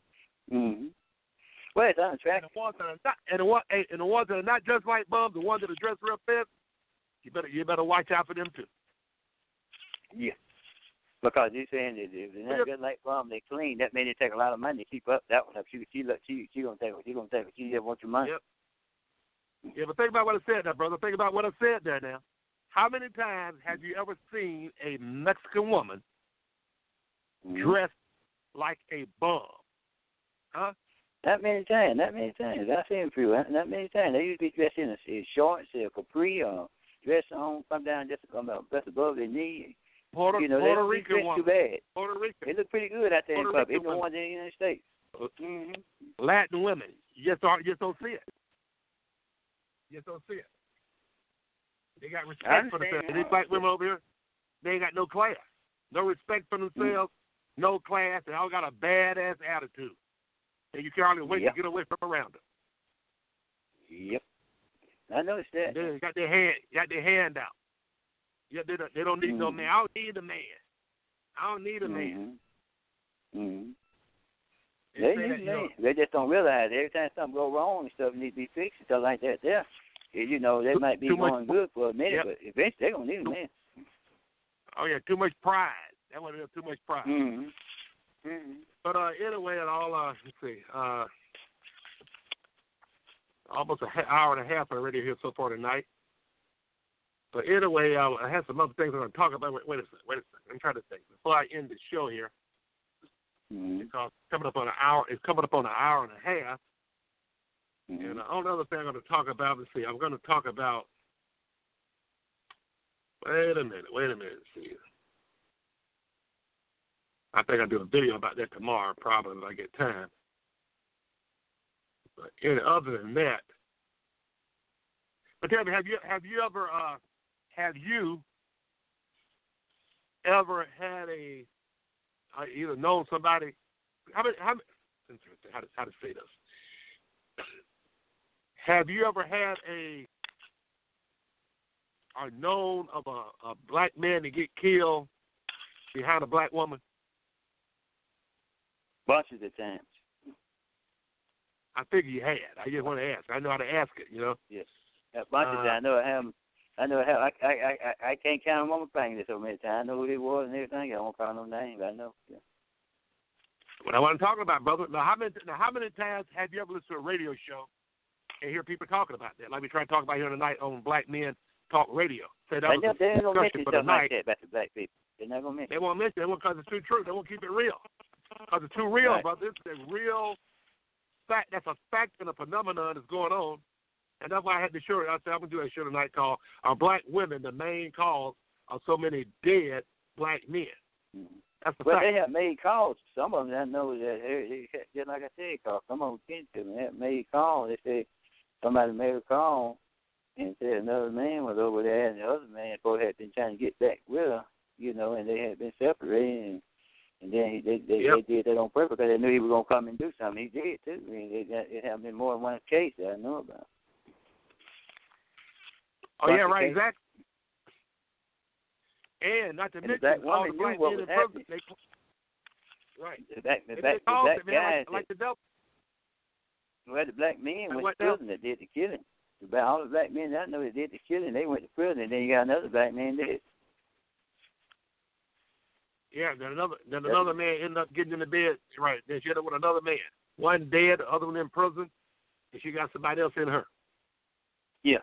Well, it's unattractive. And the ones that are not dressed like bums, the ones that are dressed real fast, you better watch out for them too. Yeah. Because you're saying that if they're not dressed like bums, they clean. That means they take a lot of money to keep up that one up. She gonna take what she gonna take. She just wants your money. Yep. Yeah, but think about what I said there, brother. Think about what I said there now. How many times have you ever seen a Mexican woman dressed like a bum? Huh? Not many times. I've seen a few. Not many times. They usually be dressed in shorts, a capri, or dress on, come down just above their knee. Puerto Rican woman. Too bad. Puerto Rican. They look pretty good out there in public. Even the ones in the United States. Latin women. You just don't see it. You just don't see it. They got respect for themselves. These black women over here, they ain't got no class. No respect for themselves, no class. They all got a badass attitude. And you can't hardly wait to get away from around them. Yep. I noticed that. They got their hand out. Yeah, they don't need no man. I don't need a man. I don't need a man. They need a man. They just don't realize every time something goes wrong and stuff needs to be fixed and stuff like that. There, you know, they might be going good for a minute, but eventually they're gonna need a man. Oh yeah, too much pride. That one is too much pride. But anyway, let's see. Almost an hour and a half already here so far tonight. But anyway, I have some other things I'm going to talk about. Wait a second. I'm trying to think before I end the show here, because it's coming up on an hour. It's coming up on an hour and a half. And the only other thing I'm going to talk about. Let's see. I'm going to talk about. Wait a minute. Let's see. I think I'll do a video about that tomorrow, probably if I get time. But other than that, but tell me, have you ever had either known somebody? How to say this? Have you ever had or known of a black man to get killed behind a black woman? Bunches of times. I figure you had. I just want to ask. I know how to ask it, you know? Yes. A bunch of times. I can't count them on my fingers so many times. I know who they was and everything. I won't call no names. I know. Yeah. What I want to talk about, brother. Now, how many times have you ever listened to a radio show and hear people talking about that? Like we try to talk about here tonight on Black Men Talk Radio. Say that was a discussion for the night. Like that about the black people. They're not going to mention it. They won't mention it because it's too true. They won't keep it real. Because it's too real, brother. It's a real fact. That's a fact and a phenomenon that's going on. And that's why I had the show. I said I'm going to do a show tonight called Are Black Women the Main Cause of So Many Dead Black Men? That's the fact. They have made calls. Some of them I know that, just like I said, call. Some of them came to me. They have made calls. They said somebody made a call and said another man was over there and the other man had been trying to get back with her, you know, and they had been separated. And then they did that on purpose because they knew he was going to come and do something. He did, too. I mean, it happened in more than one case that I know about. Oh, yeah, right, exactly. And not to mention, all the black men in prison. Right. The black guys, like the devil. Well, the black men went to prison that did the killing. All the black men I know that did the killing, they went to prison, and then you got another black man did. Yeah, then another man ended up getting in the bed. Right. Then she ended up with another man. One dead, the other one in prison, and she got somebody else in her. Yeah.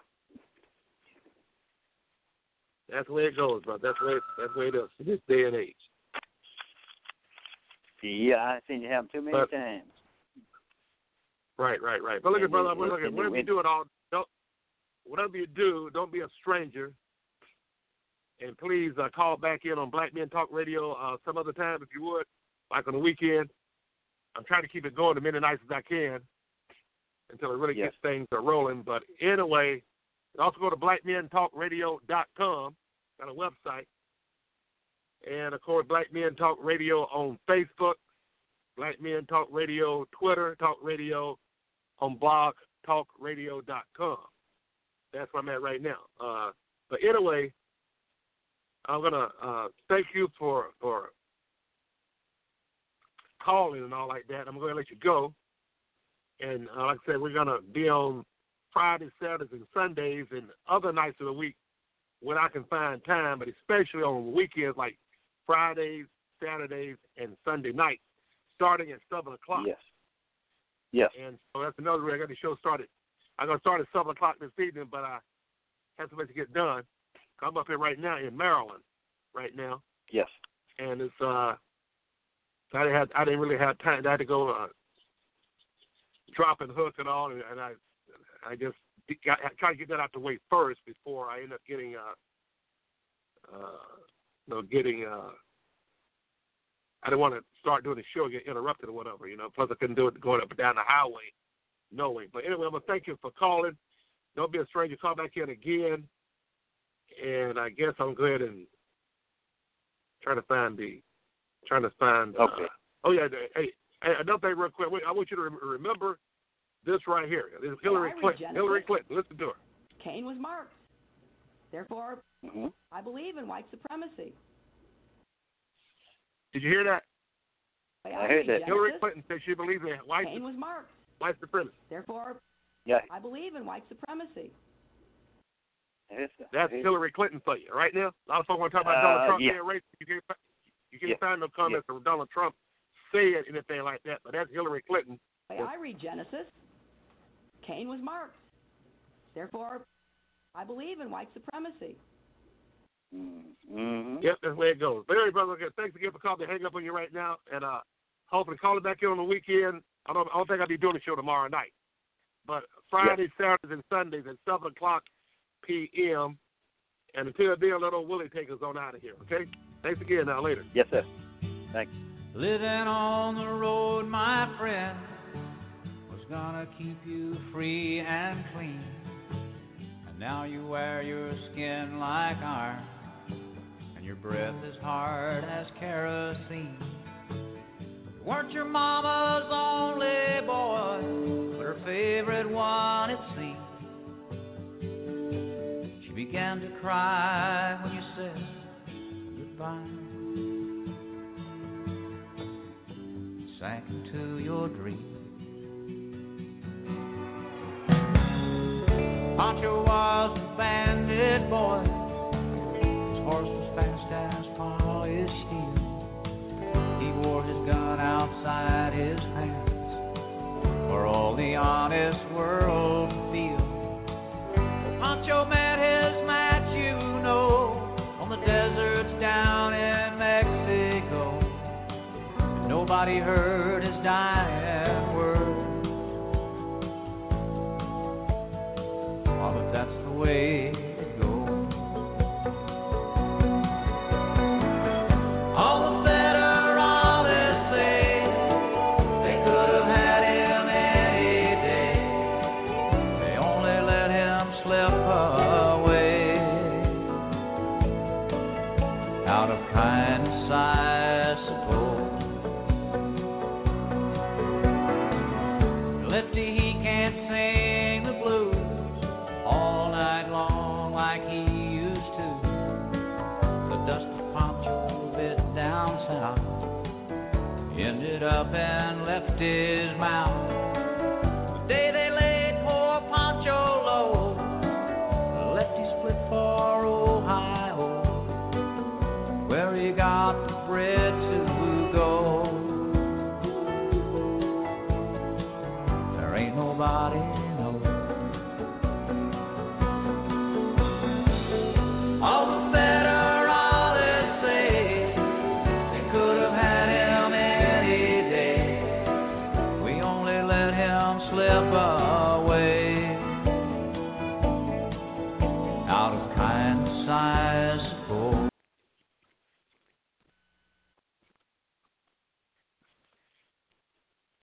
That's the way it goes, bro. That's the way it is in this day and age. Yeah, I've seen it happen too many times. Right. But look at brother, whatever you do it all, whatever you do, don't be a stranger. And please call back in on Black Men Talk Radio some other time if you would, like on the weekend. I'm trying to keep it going as many nights as I can until it really gets things rolling. But anyway, also go to blackmentalkradio.com, got a website. And, of course, Black Men Talk Radio on Facebook, Black Men Talk Radio, Twitter, Talk Radio, on blogtalkradio.com. That's where I'm at right now. But anyway, I'm going to thank you for calling and all like that. I'm going to let you go. And like I said, we're going to be on Fridays, Saturdays, and Sundays and other nights of the week when I can find time, but especially on weekends like Fridays, Saturdays, and Sunday nights, starting at 7 o'clock. Yes. And so that's another way I got the show started. I'm going to start at 7 o'clock this evening, but I have to wait to get done I'm up here right now in Maryland, right now. Yes. And it's I didn't really have time. I had to go drop and hook and all, and I just try to get that out the way first before I end up getting I didn't want to start doing the show and get interrupted or whatever, Plus I couldn't do it going up and down the highway, knowing. But anyway, I'm gonna thank you for calling. Don't be a stranger. Call back in again, and I guess I'm going to go ahead and trying to find. Okay. Hey, another thing, real quick. I want you to remember this right here. This is Hillary Clinton. Hillary Clinton. Listen to her. Cain was Marx. Therefore, I believe in white supremacy. Did you hear that? I heard that. Hillary Clinton said she believes in white supremacy. Therefore, I believe in white supremacy. That's Hillary Clinton for you right now. A lot of folks want to talk about Donald Trump being racist. You can't find no comments from Donald Trump saying anything like that, but that's Hillary Clinton. I read Genesis. Cain was Marx. Therefore, I believe in white supremacy. Yep, that's the way it goes. But anyway, brother, thanks again for calling. Hang up on you right now, and hopefully call it back in on the weekend. I don't think I'll be doing the show tomorrow night, but Fridays, Saturdays, and Sundays at 7:00 p.m. And until then, let old Willie take us on out of here. Okay? Thanks again. Now later. Yes, sir. Thanks. Living on the road, my friend, was gonna keep you free and clean. And now you wear your skin like iron, and your breath is hard as kerosene. You weren't your mama's only boy, but her favorite one, it seemed. She began to cry when you said goodbye. Sank into your dream. Pancho was a bandit boy. His horse was fast as polished steel. He wore his gun outside his pants for all the honest world to feel. Well, Pancho met his match, on the deserts down in Mexico. Nobody heard his dying words. Oh, but that's the way it goes. All the federalists say they could have had him any day. They only let him slip away. Out of kindness, I suppose. Lefty, he can't sing the blues all night long like he used to. The dusty Pancho bit down south ended up and left his mouth. The day they laid poor Pancho low, the lefty split for Ohio, where he got the bread to go. Nobody knows. All the federalists say they could have had him any day. We only let him slip away.